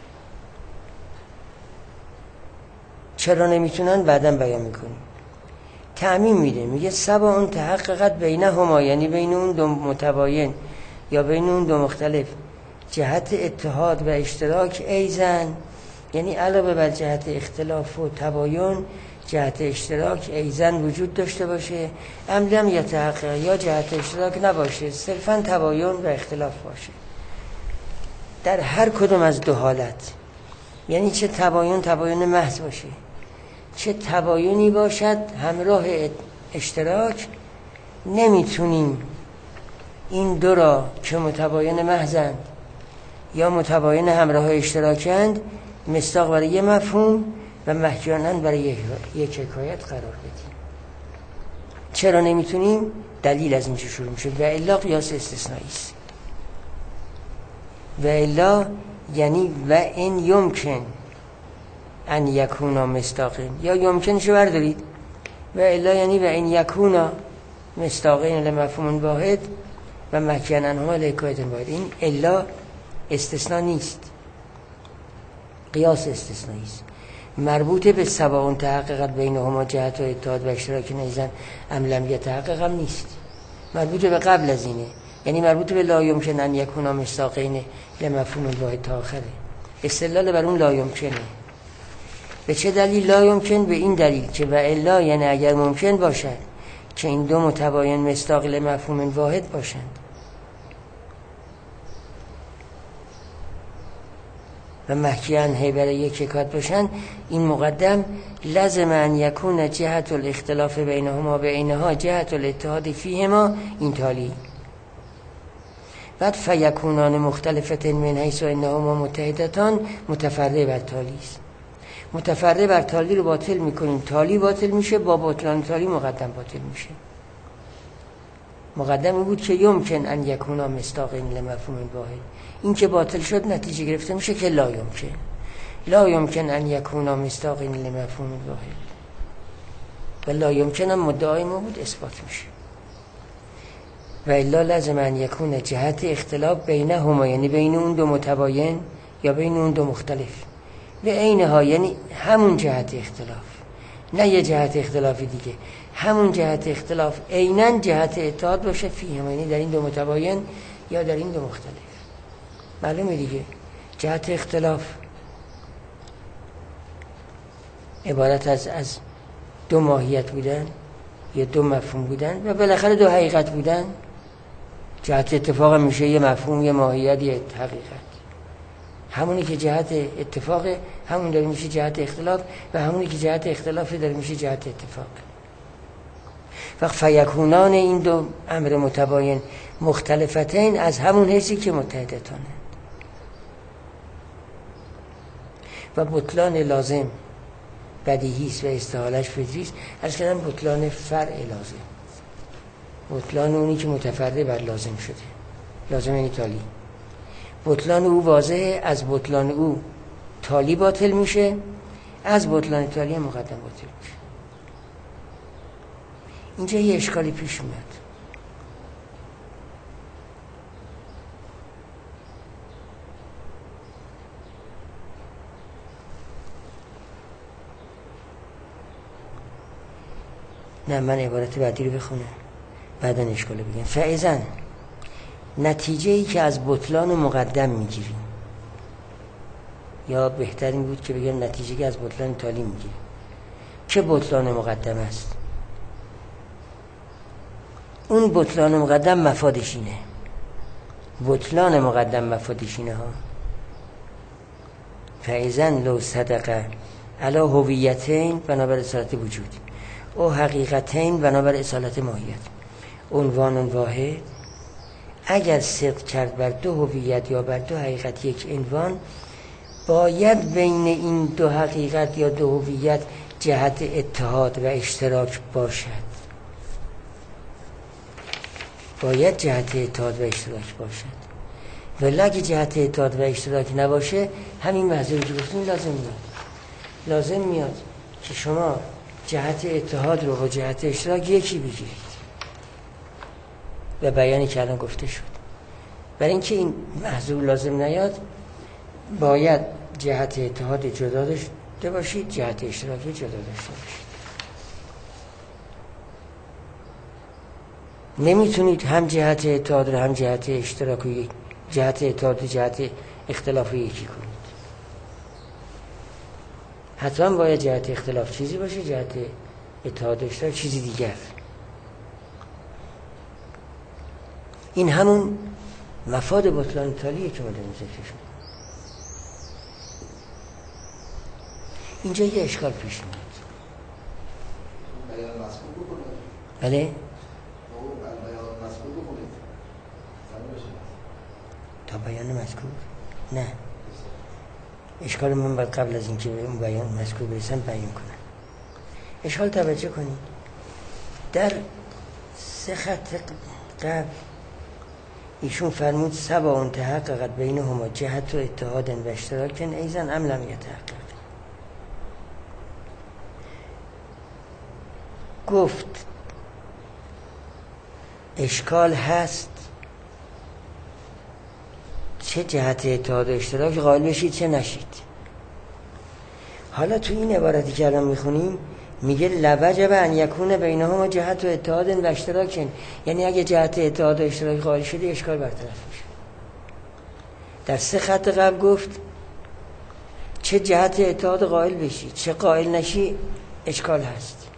چرا نمیتونن بعدم بیان میکنیم. تعمیم میده، میگه سبا اون تحققت بینهما، یعنی بین اون دو متباین یا بین اون دو مختلف، جهت اتحاد و اشتراک ایزن، یعنی علاوه بر جهت اختلاف و تباین جهت اشتراک ایزن وجود داشته باشه، عملاً یا تحقق یا جهت اشتراک نباشه، صرفاً تباین و اختلاف باشه در هر کدوم از دو حالت. یعنی چه تباین محض باشه، چه تباینی باشد همراه اشتراک، نمیتونیم این دو را که متباین محضند یا متباین همراه اشتراکند مصداق برای یه مفهوم و محکیانن برای یک حکایت قرار بدیم. چرا نمیتونیم؟ دلیل از اینجا شروع میشه. و الا قیاس استثنایی است. و الا یعنی و این یمکن ان یکونا مصداقین، یا یمکنشو بردارید، و الا یعنی و این یکونا مصداقین لمفهوم واحد و محکیانن هما لحکایت واحد. این الا استثناء نیست، قیاس استثنایی است، مربوط به سواء تحققت بینهما جهت و اتحاد و اشتراک نیزن ام لم یتحقق هم نیست، مربوط به قبل از اینه، یعنی مربوط به لا یمکن ان یکونا مصداقین لمفهوم واحد تا آخره. استدلال بر اون لا یمکنه. به چه دلیل لا یمکن؟ به این دلیل که و الا یعنی اگر ممکن باشد که این دو متباین مصداق لمفهوم واحد باشند. و محکی عنه برای یک حکایت باشن، این مقدم لازم ان یکون جهت الاختلاف بینهما بینها جهت الاتحاد فیهما، این تالی. بعد فیکونان مختلفتن من حیث انهما متحدتان، متفرع بر تالی است. متفرع بر تالی رو باطل میکنیم، تالی باطل میشه، با بطلان تالی مقدم باطل میشه. مقدم این بود که یمکن ان یکونا مصداقین لمفهوم واحد، این که باطل شد نتیجه گرفته میشه که لا یمکن ان یکونا مصداقین لمفهوم واحد، و لا یمکن هم مدعای ما بود اثبات میشه. و الا لازم ان یکون جهت اختلاف بینهما، یعنی بین اون دو متباین یا بین اون دو مختلف، به عینها، یعنی همون جهت اختلاف، نه یه جهت اختلاف دیگه، همون جهت اختلاف عیناً جهت اتحاد باشه فیهما، یعنی در این دو متباین یا در این دو مختلف. معلومه دیگه جهت اختلاف عبارت از دو ماهیت بودن یا دو مفهوم بودن و بالاخره دو حقیقت بودن. جهت اتفاق میشه یه مفهوم، یه ماهیت، یه حقیقت. همونی که جهت اتفاق همون داره میشه جهت اختلاف، و همونی که جهت اختلاف داره میشه جهت اتفاق. و فیکونان، این دو امر متباین مختلفتین، از همون حیثی که متحدتانه. و بطلان لازم بدیهی است و استحالش فطری است. عرض کردم بطلان فرع لازم، بطلان اونی که متفرع بر لازم شده، لازم یعنی تالی. بطلان او واضحه، از بطلان او تالی باطل میشه، از بطلان تالی هم مقدم باطل میشه. اینجا یه اشکالی پیش میاد. نه، من عبارت بعدی رو بخونم بعدا اشکال بگم. فعیزن نتیجه ای که از بطلان مقدم میگیریم، یا بهترین بود که بگم نتیجه که از بطلان تالی میگیریم، چه بطلان مقدم است؟ اون بطلان مقدم مفادش اینه، بطلان مقدم مفادش اینه ها. فعیزن لو صدقه علی هویتین بنابر اصالت وجود، او حقیقتین بنابر اصالت ماهیت، عنوان واحد، اگر صدق کرد بر دو هویت یا بر دو حقیقت یک عنوان، باید بین این دو حقیقت یا دو هویت جهت اتحاد و اشتراک باشد. باید جهت اتحاد و اشتراک باشد. ولی اگه جهت اتحاد و اشتراک نباشه، همین محضوری که گفتیم لازم میاد که شما جهت اتحاد رو با جهت اشتراک یکی بگیرید، و بیانی که الان گفته شد. برای اینکه این محضور لازم نیاد، باید جهت اتحاد جدا داشته باشید، جهت اشتراکی جدا داشته باشید. نمیتونید هم جهت اتحاد رو هم جهت اشتراک رو، جهت اتحاد و جهت اختلاف رو یکی کنید. حتما باید جهت اختلاف چیزی باشه، جهت اتحاد و اشتراک چیزی دیگر. این همون مفاد بطلان تالیه که ما داریم ذکرش می‌کنیم. اینجا یه اشکال پیش میاد. بیان مذکور بکنید. بله؟ بیان مذکور بکنید. تا بیان مذکور؟ نه. اشکال من باید قبل از اینکه به اون بیان مذکور برسم بیان کنم. اشکال توجه کنید. در 3 خط قبل ایشون فرمود سبا تحققت بینهما جهت و اتحاد و اشتراک ایزن ام لم یتحقق. گفت اشکال هست، چه جهت اتحاد و اشتراک قائل بشید چه نشید. حالا تو این عبارتی که الان میخونیم میگه لوجب ان یکون بینهما جهت و اتحاد و اشتراک، یعنی اگه جهت اتحاد و اشتراک قائل شده اشکال برطرف میشه. در 3 خط قبل گفت چه جهت اتحاد قائل بشی چه قائل نشی اشکال هست.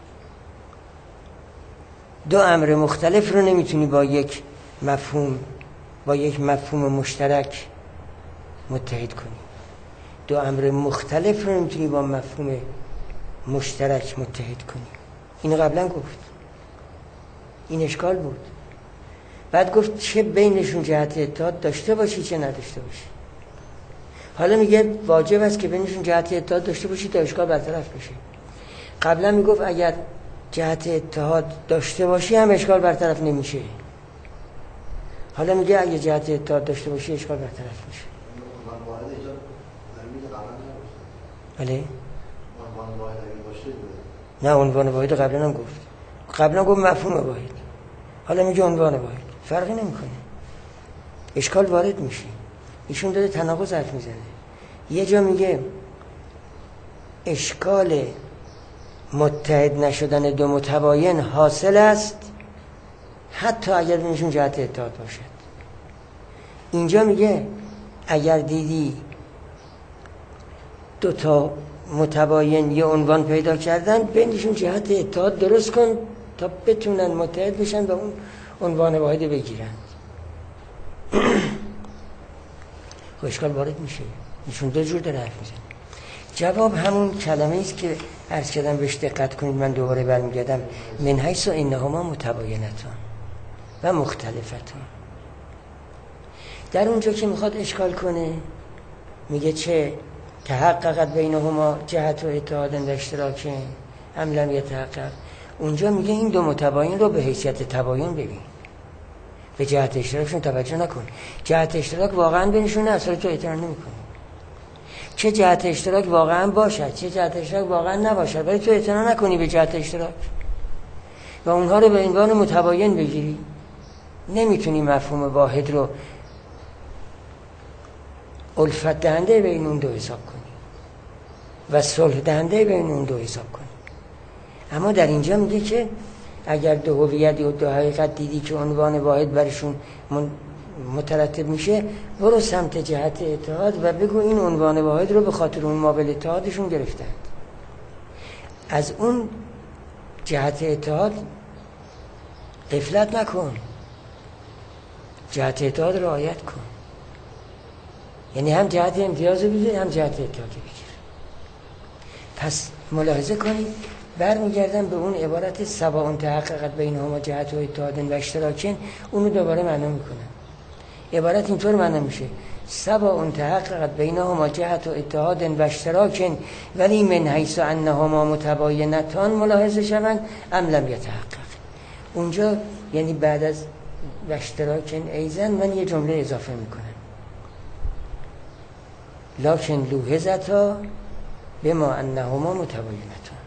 2 امر مختلف رو نمیتونی با یک مفهوم مشترک متحد کنی. دو امر مختلف رو نمیتونی با مفهوم مشترک متحد کنی. اینو قبلا گفت، این اشکال بود. بعد گفت چه بینشون جهت اتحاد داشته باشی چه نداشته باشی. حالا میگه واجب است که بینشون جهت اتحاد داشته باشی تا اشکال برطرف بشه. قبلا میگفت اگر جهت اتحاد داشته باشی هم اشکال برطرف نمیشه. حالا میگه اگه جهت اتحاد داشته باشی اشکال برطرف میشه. بله؟ نه عنوان واحد قبلا هم گفت. قبلا گفت مفهوم واحد. حالا میگه عنوان واحد. فرقی نمیکنه. اشکال وارد میشه. ایشون داره تناقض حرف میزنه. یه جا میگه اشکال متحد نشدن دو متباین حاصل است حتی اگر بینشون جهت اتحاد باشد. اینجا میگه اگر دیدی دو تا متباین یه عنوان پیدا کردن بینشون جهت اتحاد درست کن تا بتونن متحد بشن و اون عنوان واحد بگیرن. اشکال وارد میشه. ایشون دو جور داره حرف میزنه. جواب همون کلمه است که عرض کردم بهش دقت کنید. من دوباره برمیگردم. من حیث انهما متباینتان و مختلفتان. در اونجا که میخواد اشکال کنه میگه چه تحققت بینهما جهت و اتحاد و اشتراک ام لم یتحقق. اونجا میگه این دو متباین رو به حیثیت تباین ببین، به جهت اشتراکشون توجه نکن. جهت اشتراک واقعا بینشون اصلا تو اعتراض نمی‌کنی. چه جهت اشتراک واقعا باشد چه جهت اشتراک واقعا نباشد ولی تو اعتراض نکنی به جهت اشتراک و اونها رو به عنوان متباین بگیری. نمیتونی مفهوم واحد رو الفت دهنده بین اون دو حساب کنی و صلح دهنده بین اون دو حساب کنی. اما در اینجا میگه که اگر دو هویت یا دو حقیقت دیدی که عنوان واحد برشون مترتب میشه برو سمت جهت اتحاد و بگو این عنوان واحد رو به خاطر اون مابل اتحادشون گرفتند. از اون جهت اتحاد غفلت نکن، جهت اتحاد رو رعایت کن. یعنی هم جهت امتیاز رو بگیر هم جهت اتحاد رو بگیر. پس ملاحظه کنید برمیگردم به اون عبارت سواء تحققت بینهما جهت و اتحاد و اشتراک. اونو دوباره معنا میکنم. عبارت اینطور معنا میشه سواء تحققت بینهما جهت و اتحاد و اشتراک ولی من حیث انهما متباینتان ملاحظه شوند ام لم یتحقق. اونجا یعنی بعد از اشتراک ایزن من یه جمله اضافه میکنم لکن لوحظتا بما انهما متباینتان.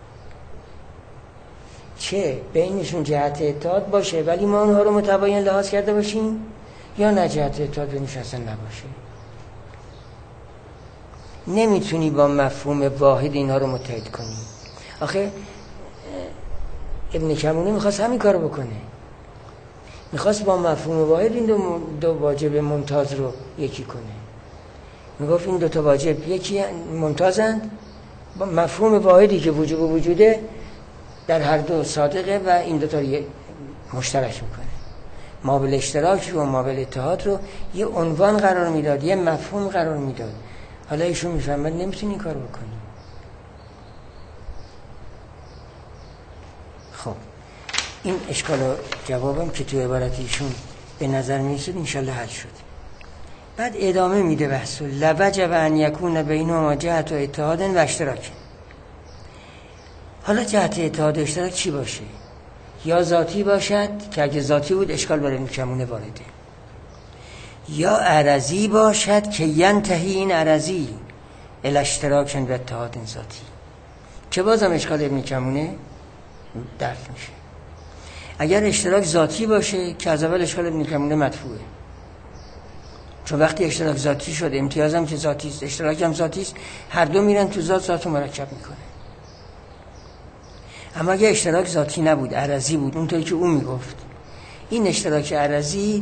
چه بینشون جهت اتحاد باشه ولی ما اونها رو متباین لحاظ کرده باشیم یا نه جهت اتحاد بینشون اصلا نباشه. نمیتونی با مفهوم واحد اینها رو متحد کنی. آخه ابن کمونی میخواست همین کار بکنه. میخواست با مفهوم واحد این دو واجب ممتاز رو یکی کنه. میگفت این دو تا واجب یکی ممتازند با مفهوم واحدی که وجوده در هر دو صادقه و این دو تا رو مشترک میکنه. مابل اشتراک رو و مابل اتحاد رو یه عنوان قرار میداد، یه مفهوم قرار میداد. حالا ایشون میفهمد نمیتونی این کار بکنی. خب این اشکال و جوابم که تو عبارت ایشون به نظر میرسید انشالله حل شد. بعد ادامه میده بحثو لوجب ان یکون بینهما جهت و اتحاد و اشتراک. حالا جهت اتحاد و اشتراک چی باشه؟ یا ذاتی باشد که اگه ذاتی بود اشکال برای کمونه وارده، یا عرضی باشد که ینتهی این عرضی الاشتراک و اتحاد ذاتی که بازم اشکال ابن کمونه درک میشه. اگر اشتراک ذاتی باشه که از اول اشکال ابن کمونه مدفوعه، چون وقتی اشتراک ذاتی شد امتیاز هم که ذاتی است اشتراک هم ذاتی است، هر دو میرن تو ذات رو مرکب میکنه. اما اگه اشتراک ذاتی نبود عرضی بود اونطوری که اون میگفت، این اشتراک عرضی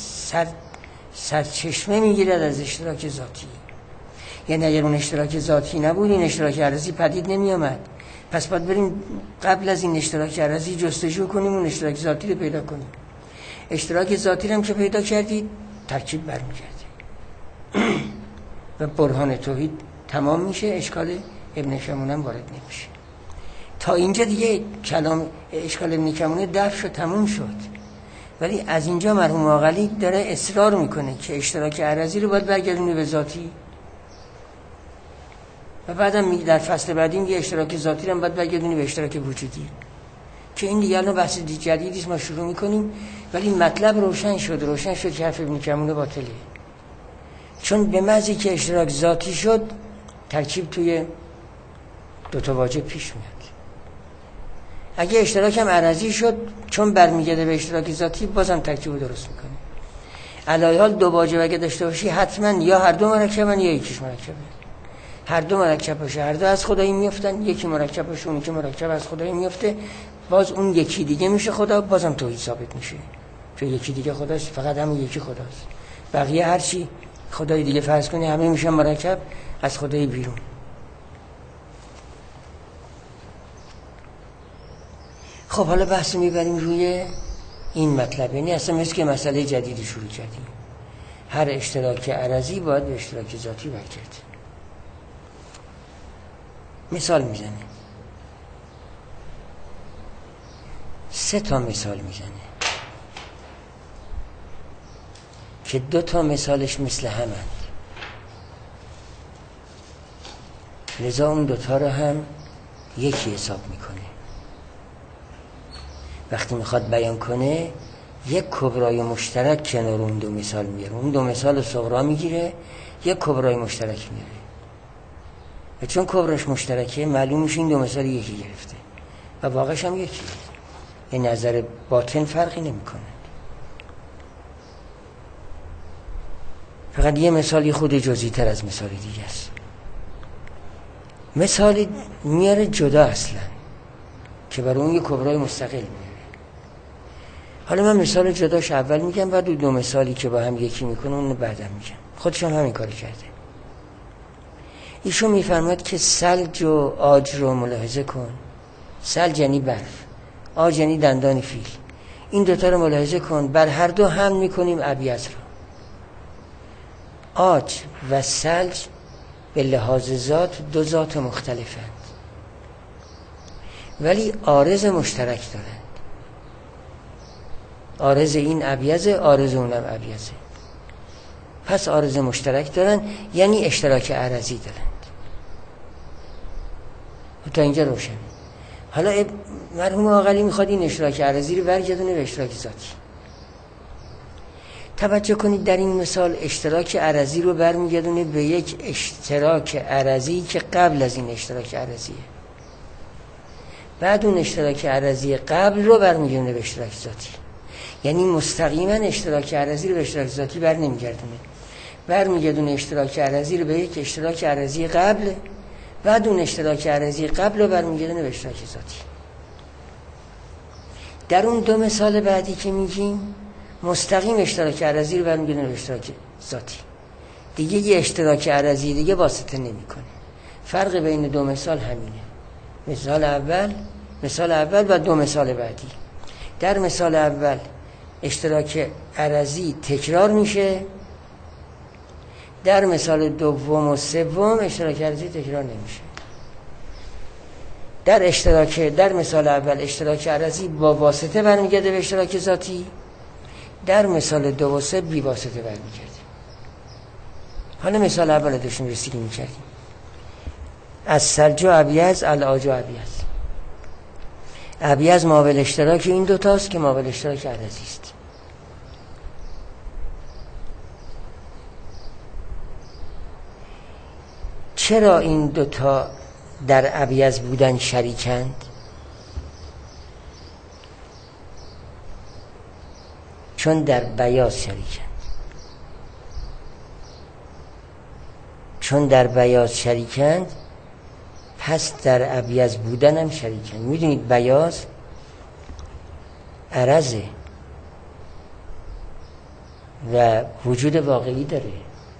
سرچشمه میگیرد از اشتراک ذاتی. یعنی اگر اون اشتراک ذاتی نبود این اشتراک عرضی پدید نمی آمد. پس باید بریم قبل از این اشتراک عرضی جستجو کنیم اون اشتراک ذاتی رو پیدا کنیم. اشتراک ذاتی رو هم که پیدا کردید ترکیب برمیگرده. و برهان توحید تمام میشه، اشکال ابن کمون هم وارد نمیشه. تا اینجا دیگه کلام اشکال ابن کمون دفع شد، تموم شد. ولی از اینجا مرحوم عاقلی داره اصرار میکنه که اشتراک عرضی رو باید برگردونه به ذاتی و بعدم در فصل بعدی میگه اشتراک ذاتی رو هم باید برگردونه به اشتراک وجودی، که این دیگه الان بحث جدیدی ما شروع میکنیم. ولی مطلب روشن شد که حرف ابن کمون باطله، چون به محضی که اشتراک ذاتی شد ترکیب توی دو تا واجب پیش میاد. اگه اشتراک هم عرضی شد چون برمیگرده به اشتراک ذاتی بازم ترکیب درست میکنه. علی حال دو واجب اگه داشته باشی حتما یا هر دو مرکبن یا یکیش مرکبه. هر دو مرکب باشه هر دو از خدایی میافتن، یکی مرکب باشه اون که مرکب از خدایی میافته، باز اون یکی دیگه میشه خدا، بازم توحید ثابت میشه، چون یکی دیگه خداست، فقط همون یکی خداست. بقیه هر چی خدای دیگه فرض کنی همه میشن مرکب از خدای بیرون. خب حالا بحث میبریم روی این مطلب، یعنی اصلا مثل که مسئله جدیدی شروع کردیم. هر اشتراک عرضی باید به اشتراک ذاتی برگرده. مثال میزنه، 3 تا مثال میزنه که 2 تا مثالش مثل همند، لذا اون 2 تا رو هم یکی حساب میکنه. وقتی میخواد بیان کنه یک کبرای مشترک کنار اون 2 مثال میاره، اون 2 مثال صغرا میگیره یک کبرای مشترک میاره، و چون کبراش مشترکه معلوم میشه این 2 مثال یکی گرفته و واقعش هم یکی، یه نظر باطن فرقی نمیکنه. فقط یه مثالی خود جزئی تر از مثال دیگه است. مثالی میاره جدا اصلا که برای اون یه کبرای مستقل میاره. حالا من مثال جداش اول میگم، بعد 2 مثالی که با هم یکی میکنه اون بعدم میگم. خودش هم همین کاری کرده. ایشون میفرماید که ثلج و عاج رو ملاحظه کن. ثلج یعنی برف، عاج یعنی دندان فیل. این 2 تا رو ملاحظه کن، بر هر دو هم میکنیم ابیض رو. عاج و ثلج به لحاظ ذات 2 ذات مختلفند ولی عارض مشترک دارند. عارض این ابیضه، عارض اونم ابیضه، پس عارض مشترک دارن، یعنی اشتراک عرضی دارند. تا اینجا روشن. حالا مرحوم عاقلی میخواد این اشتراک عرضی رو برگردونه به اشتراک ذاتی. توجه کنید در این مثال اشتراک عرضی رو برمیگردونه به یک اشتراک عرضی که قبل از این اشتراک عرضیه، بعد اون اشتراک عرضی قبل رو برمیگردونه به اشتراک ذاتی. یعنی مستقیما اشتراک عرضی رو به اشتراک ذاتی برمیگردونه اشتراک عرضی رو به یک اشتراک عرضی قبل، بعد اون اشتراک عرضی قبل رو برمیگردونه به اشتراک ذاتی. در اون 2 مثال بعدی که میگیم مستقیم اشتراک عرضی رو برمیگردونه به اشتراک ذاتی، دیگه یه اشتراک عرضی دیگه واسطه نمیکنه. فرق بین 2 مثال همینه. مثال اول و 2 مثال بعدی. در مثال اول اشتراک عرضی تکرار میشه، در مثال دوم و سوم اشتراک عرضی تکرار نمیشه. در مثال اول اشتراک عرضی با واسطه برمیگرده به اشتراک ذاتی، در مثال 2 و 3 بی واسطه برمیگرده. حالا مثال اول داشتیم رسیدگی میکردیم. از ثلج و ابیض العاج و ابیض. ابیض ماول اشتراک این 2 تاست که ماول اشتراک عرضی است. چرا این 2 تا در ابیض بودن شریکند؟ چون در بیاض شریکند، پس در ابیض بودن هم شریکند. میدونید بیاض عرضه و وجود واقعی داره،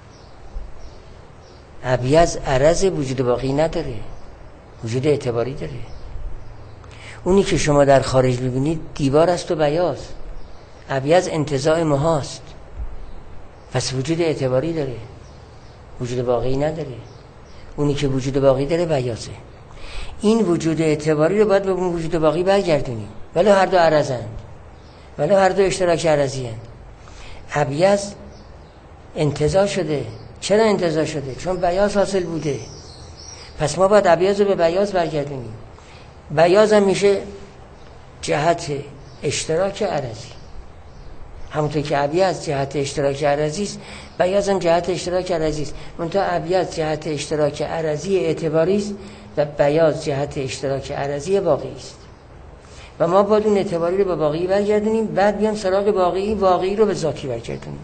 ابیض عرض وجود واقعی نداره، وجود اعتباری داره. اونی که شما در خارج ببینید دیوار است و بیاض، ابیض انتزاع ماهاست، پس وجود اعتباری داره. وجود واقعی نداره. اونی که وجود واقعی داره بیازه. این وجود اعتباری رو باید به اون وجود واقعی برگردونیم. ولی هر دو عرضن، ولی هر دو اشتراک عرضی هن. ابیض انتزاع شده. چرا انتزاع شده؟ چون بیاض حاصل بوده. پس ما باید ابیض رو به بیاض برگردونیم. بیاض هم میشه جهت اشتراک عرضی. همونطور که ابیض جهت اشتراک عرضی است، بیاض هم جهت اشتراک عرضی است. منتها ابیض جهت اشتراک عرضی اعتباری است و بیاض جهت اشتراک عرضی واقعی است. و ما باید اون اعتباری رو به واقعی برگردونیم، بعد بیام سراغ واقعی، واقعی رو به ذاتی برگردونیم.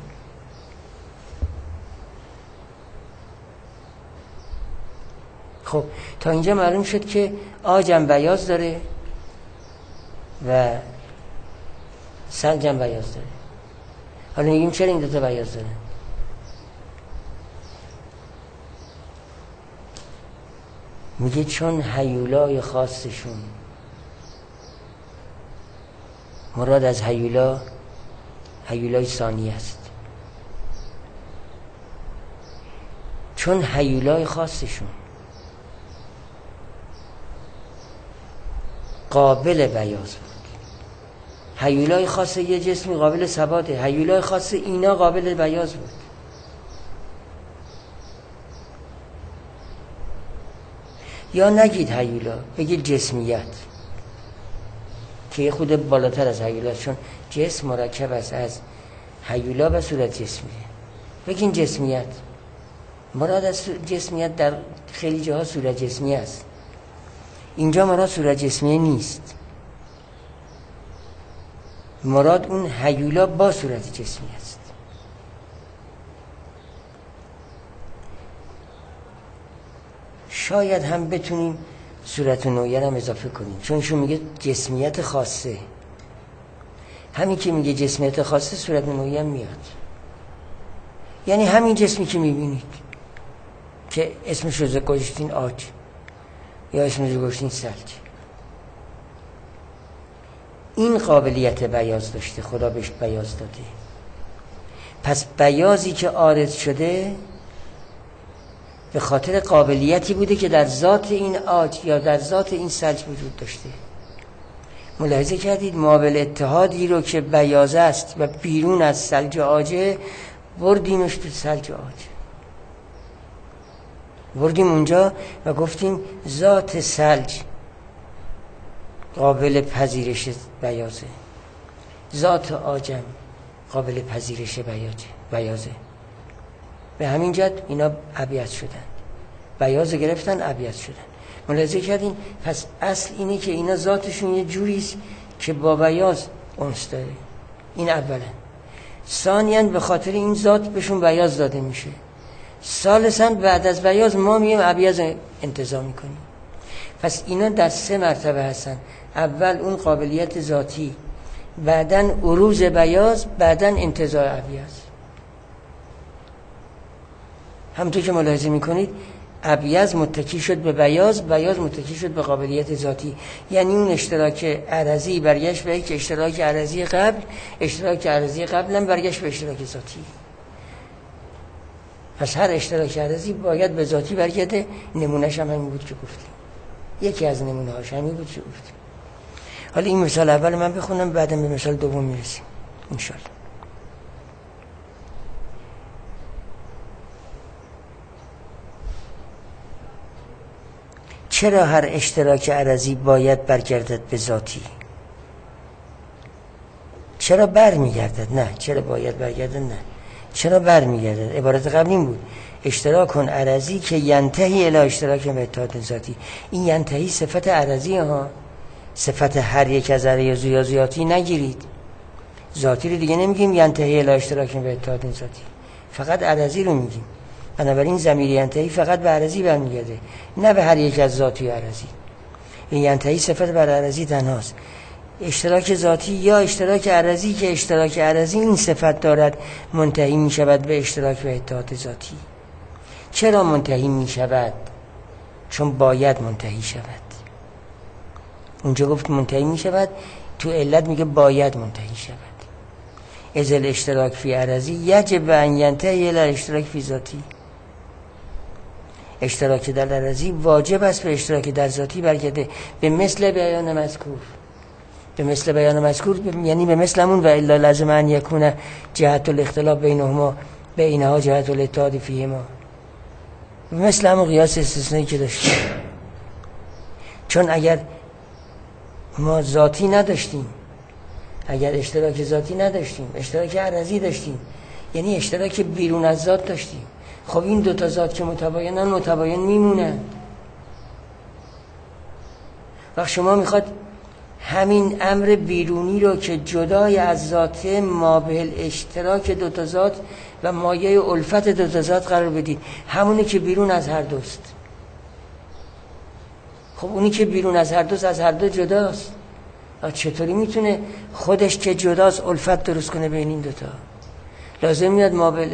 خب تا اینجا معلوم شد که عاجم بیاض داره و سنجم بیاض داره. حالا میگیم چرا این دوتا بیاض داره؟ میگه چون هیولای خاصشون، مراد از هیولا هیولای ثانی است، چون هیولای خاصشون قابل بیاض بود. هیولای خاص یه جسمی قابل ثباته، هیولای خاص اینا قابل بیاض بود. یا نگید هیولا، بگید جسمیت که یه خود بالاتر از هیولا، چون جسم مرکب است از هیولا و صورت جسمیه. بگین جسمیت. مراد از جسمیت در خیلی جاها صورت جسمیه است. اینجا مراد صورت جسمیه نیست، مراد اون هیولا با صورت جسمی است. شاید هم بتونیم صورت نوعی هم اضافه کنیم، چون شو میگه جسمیت خاصه. همین که میگه جسمیت خاصه صورت نوعی هم میاد. یعنی همین جسمی که میبینید که اسمش رو گذاشتین آج یا اسمش رو گذاشتین سلج، این قابلیت بیاض داشته، خدا بهش بیاض داده. پس بیاضی که عارض شده به خاطر قابلیتی بوده که در ذات این آج یا در ذات این سلج وجود داشته. ملاحظه کردید مابل اتحادی رو که بیاض است و بیرون از سلج آجه بردیمش تو سلج آج، بردیم اونجا و گفتیم ذات سلج قابل پذیرش بیاضه، ذات آجم قابل پذیرش بیاضه. به همین جهت اینا ابیض شدن، بیاض گرفتن ابیض شدن. ملاحظه کردین؟ پس اصل اینه که اینا ذاتشون یه جوریست که با بیاض انس داره. این اولا. ثانیاً به خاطر این ذات بهشون بیاض داده میشه. ثالثاً بعد از بیاض ما میایم ابیض انتزاع میکنیم. پس اینا در 3 مرتبه هستن. اول اون قابلیت ذاتی، بعداً عروض بیاض، بعداً انتزاع ابیض. همونطور که ملاحظه میکنید ابیض متکی شد به بیاض، بیاض متکی شد به قابلیت ذاتی. یعنی اون اشتراک عرضی برگشت به یک اشتراک عرضی قبل، اشتراک عرضی قبل هم برگشت به اشتراک ذاتی. پس هر اشتراک عرضی باید به ذاتی برگرده. نمونهش هم همین بود که گفتیم، یکی از نمونه هاش همین بود که گفتیم. حالا این مثال اول من بخونم، بعدم به مثال دوم میرسیم انشالله. چرا هر اشتراک عرضی باید برگردد به ذاتی؟ چرا بر میگردد؟ نه چرا باید برگردد؟ نه چرا بر میگردد؟ عبارت قبل این بود اشتراک عرضی که ینتهی الی اشتراک به اتحاد ذاتی. این ینتهی صفت عرضی ها، صفت هر یک از عرض یا ذاتی نگیرید. ذاتی رو دیگه نمیگیم ینتهی الی اشتراک به اتحاد ذاتی، فقط عرضی رو میگیم. بنابراین ضمیر ینتهی فقط به عرضی برمیگرده، نه به هر یک از ذاتی و عرضی. این ینتهی صفت بر عرضی تنهاست. اشتراک ذاتی یا اشتراک عرضی که اشتراک عرضی این صفت دارد منتهی می شود به اشتراک و اتحاد ذاتی. چرا منتهی می شود؟ چون باید منتهی شود. اونجا گفت منتهی می شود، تو علت میگه باید منتهی شود. ازل اشتراک فی عرضی یجب ان ینتهی الی اشتراک فی ذاتی. اشتراک در عرضی واجب است به اشتراک در ذاتی برگرده به مثل بیان مذکور. به مثل بیان مذکور یعنی به مثل همون و الا لازم ان یکون جهت الاختلاف بینها جهت الاتحاد فیهما، به مثل همون قیاس استثنایی که داشتیم. چون اگر ما ذاتی نداشتیم، اگر اشتراک ذاتی نداشتیم، اشتراک عرضی داشتیم، یعنی اشتراک بیرون از ذات داشتیم، خب این دوتا ذات که متباینن متباین میمونن. وقت شما میخواد همین امر بیرونی رو که جدای از ذات مابل اشتراک دوتا ذات و مایه الفت دوتا ذات قرار بدید، همونی که بیرون از هر دوست. خب اونی که بیرون از هر دوست از هر دو جداست، چطوری میتونه خودش که جداست الفت درست کنه بین این دوتا؟ لازم میاد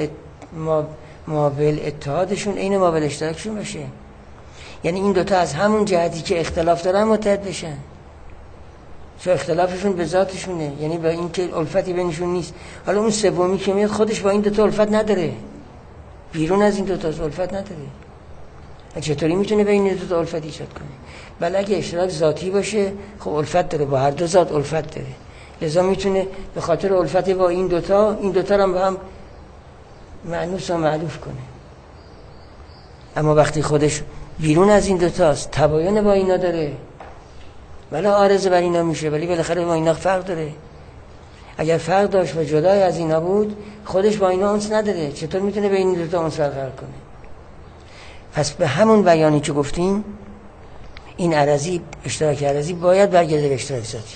مابل اتحادشون عین مابل اشتراکشون باشه. یعنی این دوتا از همون جهتی که اختلاف دارن متحد بشن، چون اختلافشون به ذاتشونه، یعنی با این که الفتی بینشون نیست. حالا اون سومی که میاد خودش با این دوتا الفت نداره، بیرون از این دوتا الفت نداره، چطوری میتونه بین این دوتا الفت ایجاد کنه؟ بله اگه اشتراک ذاتی باشه خب الفت داره، با هر دو ذات الفت داره، لذا میتونه به خاطر الفت با این دوتا رو هم با هم معنوس و معلوف کنه. اما وقتی خودش بیرون از این دوتاست، تباین با اینا داره، ولی عارض بر اینا میشه، ولی بالاخره با اینا فرق داره. اگر فرق داشت و جدای از اینا بود خودش با اینا انس نداره، چطور میتونه به این دوتا انس برقرار کنه؟ پس به همون بیانی که گفتیم این عرضی، اشتراک عرضی باید برگرده به اشتراک ذاتی.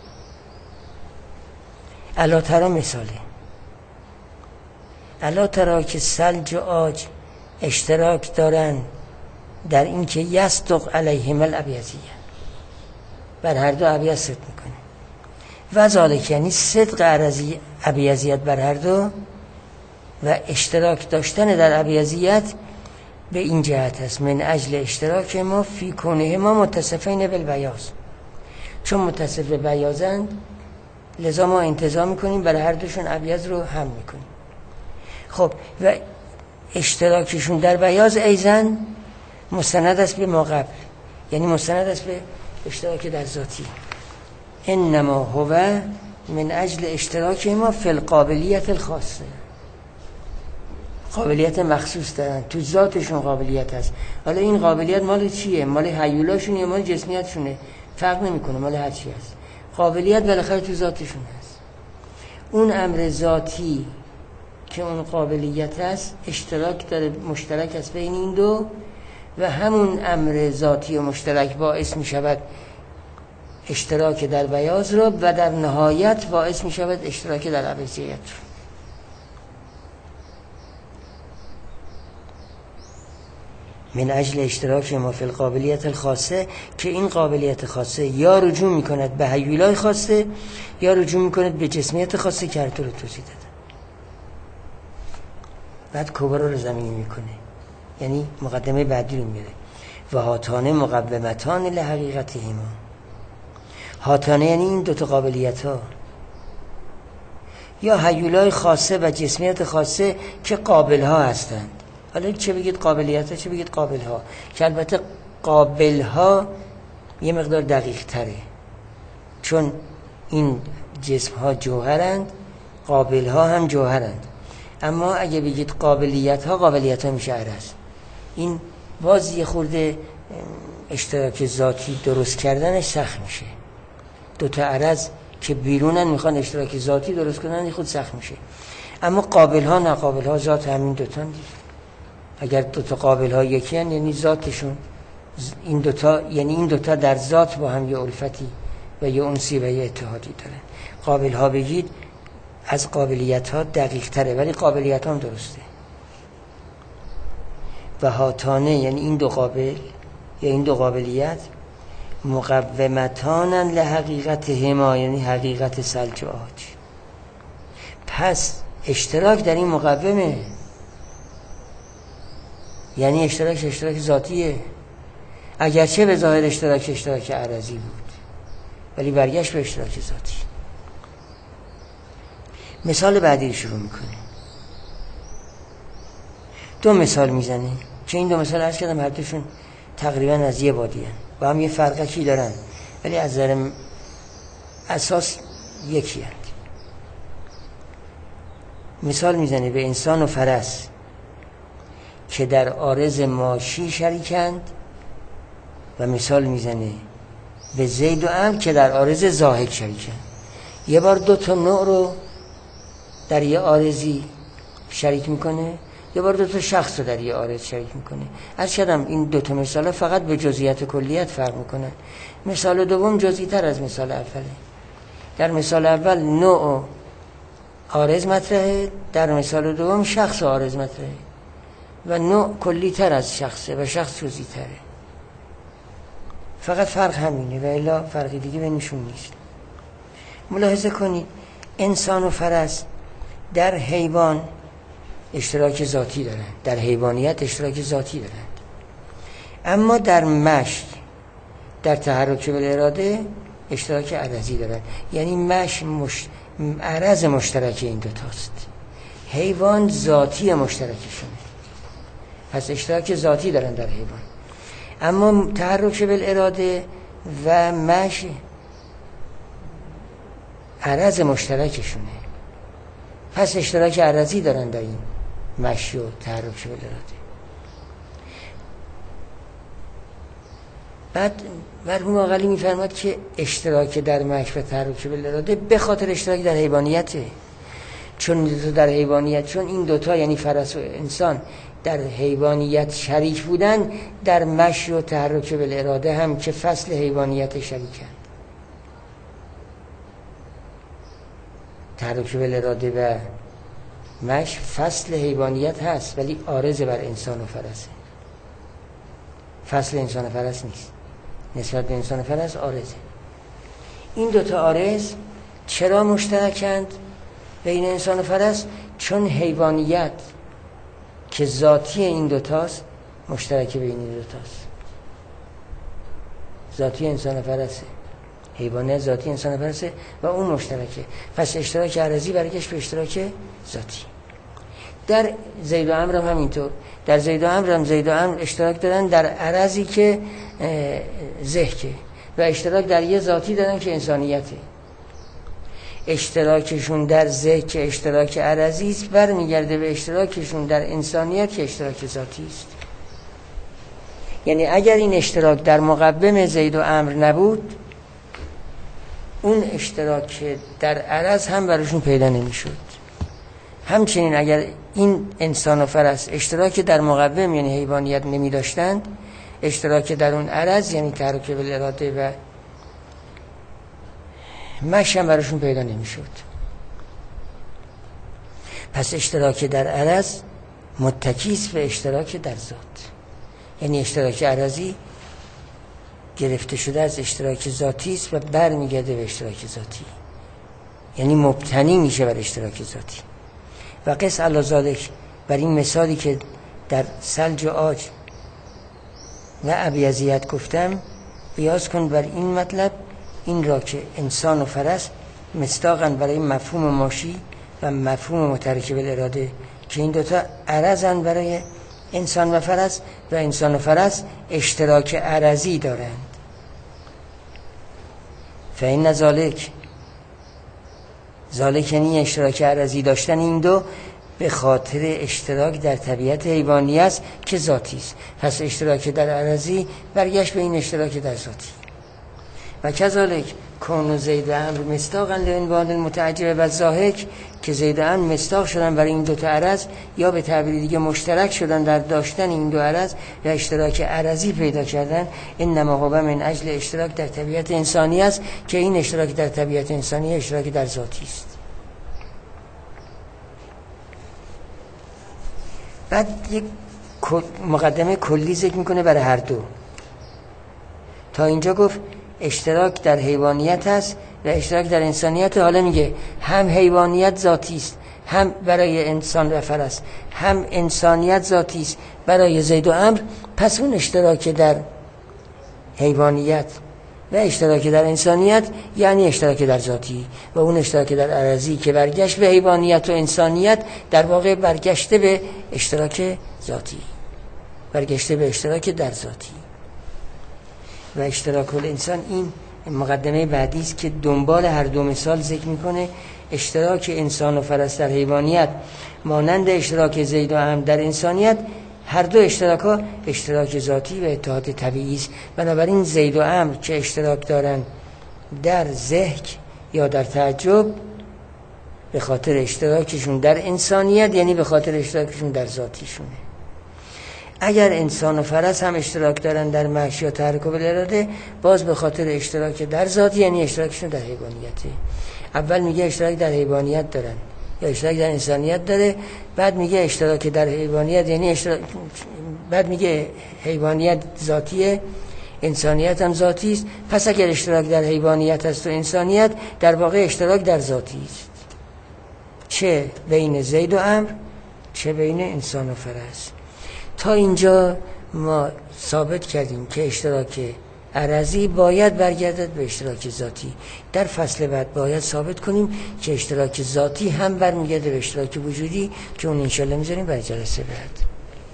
الا ترا مثاله، الا ترا که ثلج و عاج اشتراک دارن در این که یصدق علیهم الابیضیه، بر هر دو ابیض صدق میکنه. و ذالک یعنی صدق عرضی ابیضیت بر هر دو و اشتراک داشتن در ابیضیت به این جهت است من اجل اشتراک ما فی کونه ما متصفین بالبیاض، چون متصف بیاضند لذا ما انتظار میکنیم برای هر دوشون ابیض رو هم میکنیم. خب و اشتراکشون در بیاض ایزن مستند است به ما قبل، یعنی مستند است به اشتراک در ذاتی. انما هو من اجل اشتراک ما فی القابلیت الخاصه، قابلیت مخصوص دارن تو ذاتشون قابلیت هست. حالا این قابلیت مال چیه؟ مال هیولاشون یا مال جسمیتشونه؟ فرق نمیکنه، مال هر چی هست. قابلیت بالاخره تو ذاتشون هست. اون امر ذاتی که اون قابلیت هست اشتراک داره، مشترک است بین این دو و همون امر ذاتی و مشترک باعث می شود اشتراک در بیاض رو و در نهایت باعث می شود اشتراک در ابیضیت رو. من اجل اشتراک ما فی القابلیت الخاصه، که این قابلیت خاصه یا رجوع می کند به هیولای خاصه یا رجوع می کند به جسمیت خاصه که هر طور توضیح داده. بعد کبرا رو زمینی می کنه، یعنی مقدمه بعدی رو میره. و هاتانه مقومتان لحقیقتهما، هاتانه یعنی این دوتا قابلیت ها، یا هیولای خاصه و جسمیت خاصه که قابل ها هستند. حالا چه بگید قابلیت ها چه بگید قابل ها، که البته قابل ها یه مقدار دقیق تره، چون این جسم ها جوهرند، قابل ها هم جوهرند. اما اگه بگید قابلیت ها میشه عرض. این باز یه خورده اشتراک ذاتی درست کردنش سخت میشه. دوتا عرض که بیرونن میخوان اشتراک ذاتی درست کنن خود سخت میشه. اما قابل ها نه، قابل ها ذات همین دوتان دید. اگر دوتا قابل ها یکی هن یعنی ذاتشون این دوتا، یعنی این دوتا در ذات با هم یه الفتی و یه انسی و یه اتحادی دارن. قابل ها بگید از قابلیت ها دقیق تره ولی قابلیت هم درسته. و هاتانه یعنی این دو قابل یا این دو قابلیت مقومتانن لحقیقت هما، یعنی حقیقت ثلج و عاج. پس اشتراک در این مقومه، یعنی اشتراک ذاتیه، اگرچه به ظاهر اشتراک عرضی بود ولی برگشت به اشتراک ذاتی. مثال بعدی شروع میکنه، دو مثال میزنه که این دو مثال عرض کردم هر دوشون تقریبا از یه بادیه با هم یه فرقی دارن ولی از نظر اساس یکی هست. مثال میزنه به انسان و فرس که در عارض ماشی شریکند و مثال میزنه به زید و عمرو که در عارض زاهد شریکند. یه بار دو تا نوع رو در یه عارضی شریک میکنه، یه بار دو تا شخص رو در یه عارض شریک میکنه. از شدم این دو تا مثال فقط به جزئیات کلیت فرق میکنن. مثال دوم جزئی تر از مثال اوله. در مثال اول نوع عارض مطرحه، در مثال دوم شخص عارض مطرحه و نوع کلی تر از شخصه و شخص جزئی تره. فقط فرق همینه و الا فرقی دیگه بینشون نیست. ملاحظه کنید انسان و فرس در حیوان اشتراک ذاتی دارند، در حیوانیت اشتراک ذاتی دارند، اما در مشی در تحرک بالاراده اشتراک عرضی دارند. یعنی مشی عرض مشترک این دوتاست، حیوان ذاتی مشترکشونه، پس اشتراک ذاتی دارن در حیوان. اما تحرک بالاراده و مشی عرض مشترکشونه، پس اشتراک عرضی دارن در این مشی و تحرک بالاراده. بعد مرحوم آقلی میفرماد که اشتراک در مشی و تحرک بالاراده به خاطر اشتراک در حیوانیته، چون در حیوانیت، چون این دوتا یعنی فرس و انسان در حیوانیت شریک بودن، در مشی و تحرک بالاراده هم که فصل حیوانیت شریکن. تحرک بالاراده و مشی فصل حیوانیت هست ولی عارض بر انسان و فرسه، فصل انسان و فرس نیست، نسبت به انسان و فرس عارضه. این دوتا عارض چرا مشترکند بین انسان و فرس؟ چون حیوانیت که ذاتی این دوتاست مشترک بین این دوتاست. ذاتی انسان و فرسه، حیوانیت ذاتی انسان و فرسه و اون مشترکه، پس اشتراک عرضی برگشت به اشتراک ذاتی. در زید و عمرو هم همینطور. در زید و عمرو هم زید و عمرو اشتراک دارن در عرضی که ذهکه و اشتراک در یه ذاتی دارن که انسانیته. اشتراکشون در ذهن که اشتراک عرضی است برمیگرده به اشتراکشون در انسانیت که اشتراک ذاتی است. یعنی اگر این اشتراک در مقوم زید و عمرو نبود، اون اشتراک در عرض هم براشون پیدا نمیشد. همچنین اگر این انسان و فرس اشتراک در مقوم یعنی حیوانیت نمی داشتند، اشتراک در اون عرض یعنی تحرک بالاراده و مشی هم براشون پیدا نمیشد. پس اشتراک در عرض متکیست به اشتراک در ذات، یعنی اشتراک عرضی گرفته شده از اشتراک ذاتی است و برمیگرده به اشتراک ذاتی، یعنی مبتنی میشه بر اشتراک ذاتی. و قس علی ذالک، بر این مثالی که در ثلج و عاج و ابیضیت گفتم قیاس کن بر این مطلب، این را که انسان و فرس مصداقاً برای مفهوم ماشی و مفهوم متحرک بالاراده که این دوتا عرضن برای انسان و فرس و انسان و فرس اشتراک عرضی دارند. فإن ذالک یعنی اشتراک عرضی داشتن این دو به خاطر اشتراک در طبیعت حیوانی است که ذاتی است. پس اشتراک در عرضی برگشت به این اشتراک در ذاتی. و کذالک کون زید و عمرو مصداقا لعنوان المتعجب و ضاحک، که زید و عمرو مصداق شدن برای این دو تا عرض، یا به تعبیر دیگه مشترک شدن در داشتن این دو عرض و اشتراک عرضی پیدا کردن. انما هو من اجل اشتراک در طبیعت انسانی است که این اشتراک در طبیعت انسانی اشتراک در ذاتی است. بعد یک مقدمه کلی ذکر میکنه برای هر دو. تا اینجا گفت اشتراک در حیوانیت است و اشتراک در انسانیت. حالا میگه هم حیوانیت ذاتی است هم برای انسان و فرس، هم انسانیت ذاتی است برای زید و عمرو. پس اون اشتراک در حیوانیت و اشتراک در انسانیت یعنی اشتراک در ذاتی، و اون اشتراک در عرضی که برگشت به حیوانیت و انسانیت در واقع برگشته به اشتراک ذاتی. برگشته به اشتراک در ذاتی. و اشتراک الانسان این مقدمه بعدی است که دنبال هر دو مثال ذکر میکنه. اشتراک انسان و فرس در حیوانیت مانند اشتراک زید و عمرو در انسانیت، هر دو اشتراک‌ها اشتراک ذاتی و اتحاد طبیعی است. بنابراین زید و عمرو که اشتراک دارن در ضحک یا در تعجب، به خاطر اشتراکشون در انسانیت، یعنی به خاطر اشتراکشون در ذاتیشونه. اگر انسان و فرس هم اشتراک دارن در مشی یا تحرک بالاراده، باز به خاطر اشتراک در ذاتی، یعنی اشتراکشون در حیوانیته. اول میگه اشتراک در حیوانیت دارن یا اشتراک در انسانیت داره، بعد میگه اشتراک در حیوانیت یعنی بعد میگه حیوانیت ذاتیه، انسانیت هم ذاتی است. پس اگر اشتراک در حیوانیت است و انسانیت، در واقع اشتراک در ذاتی است، چه بین زید و عمرو چه بین انسان و فرس. تا اینجا ما ثابت کردیم که اشتراک عرضی باید برگردد به اشتراک ذاتی. در فصل بعد باید ثابت کنیم که اشتراک ذاتی هم برمیگرده به اشتراک وجودی، که اون انشالله میذاریم برای جلسه بعد.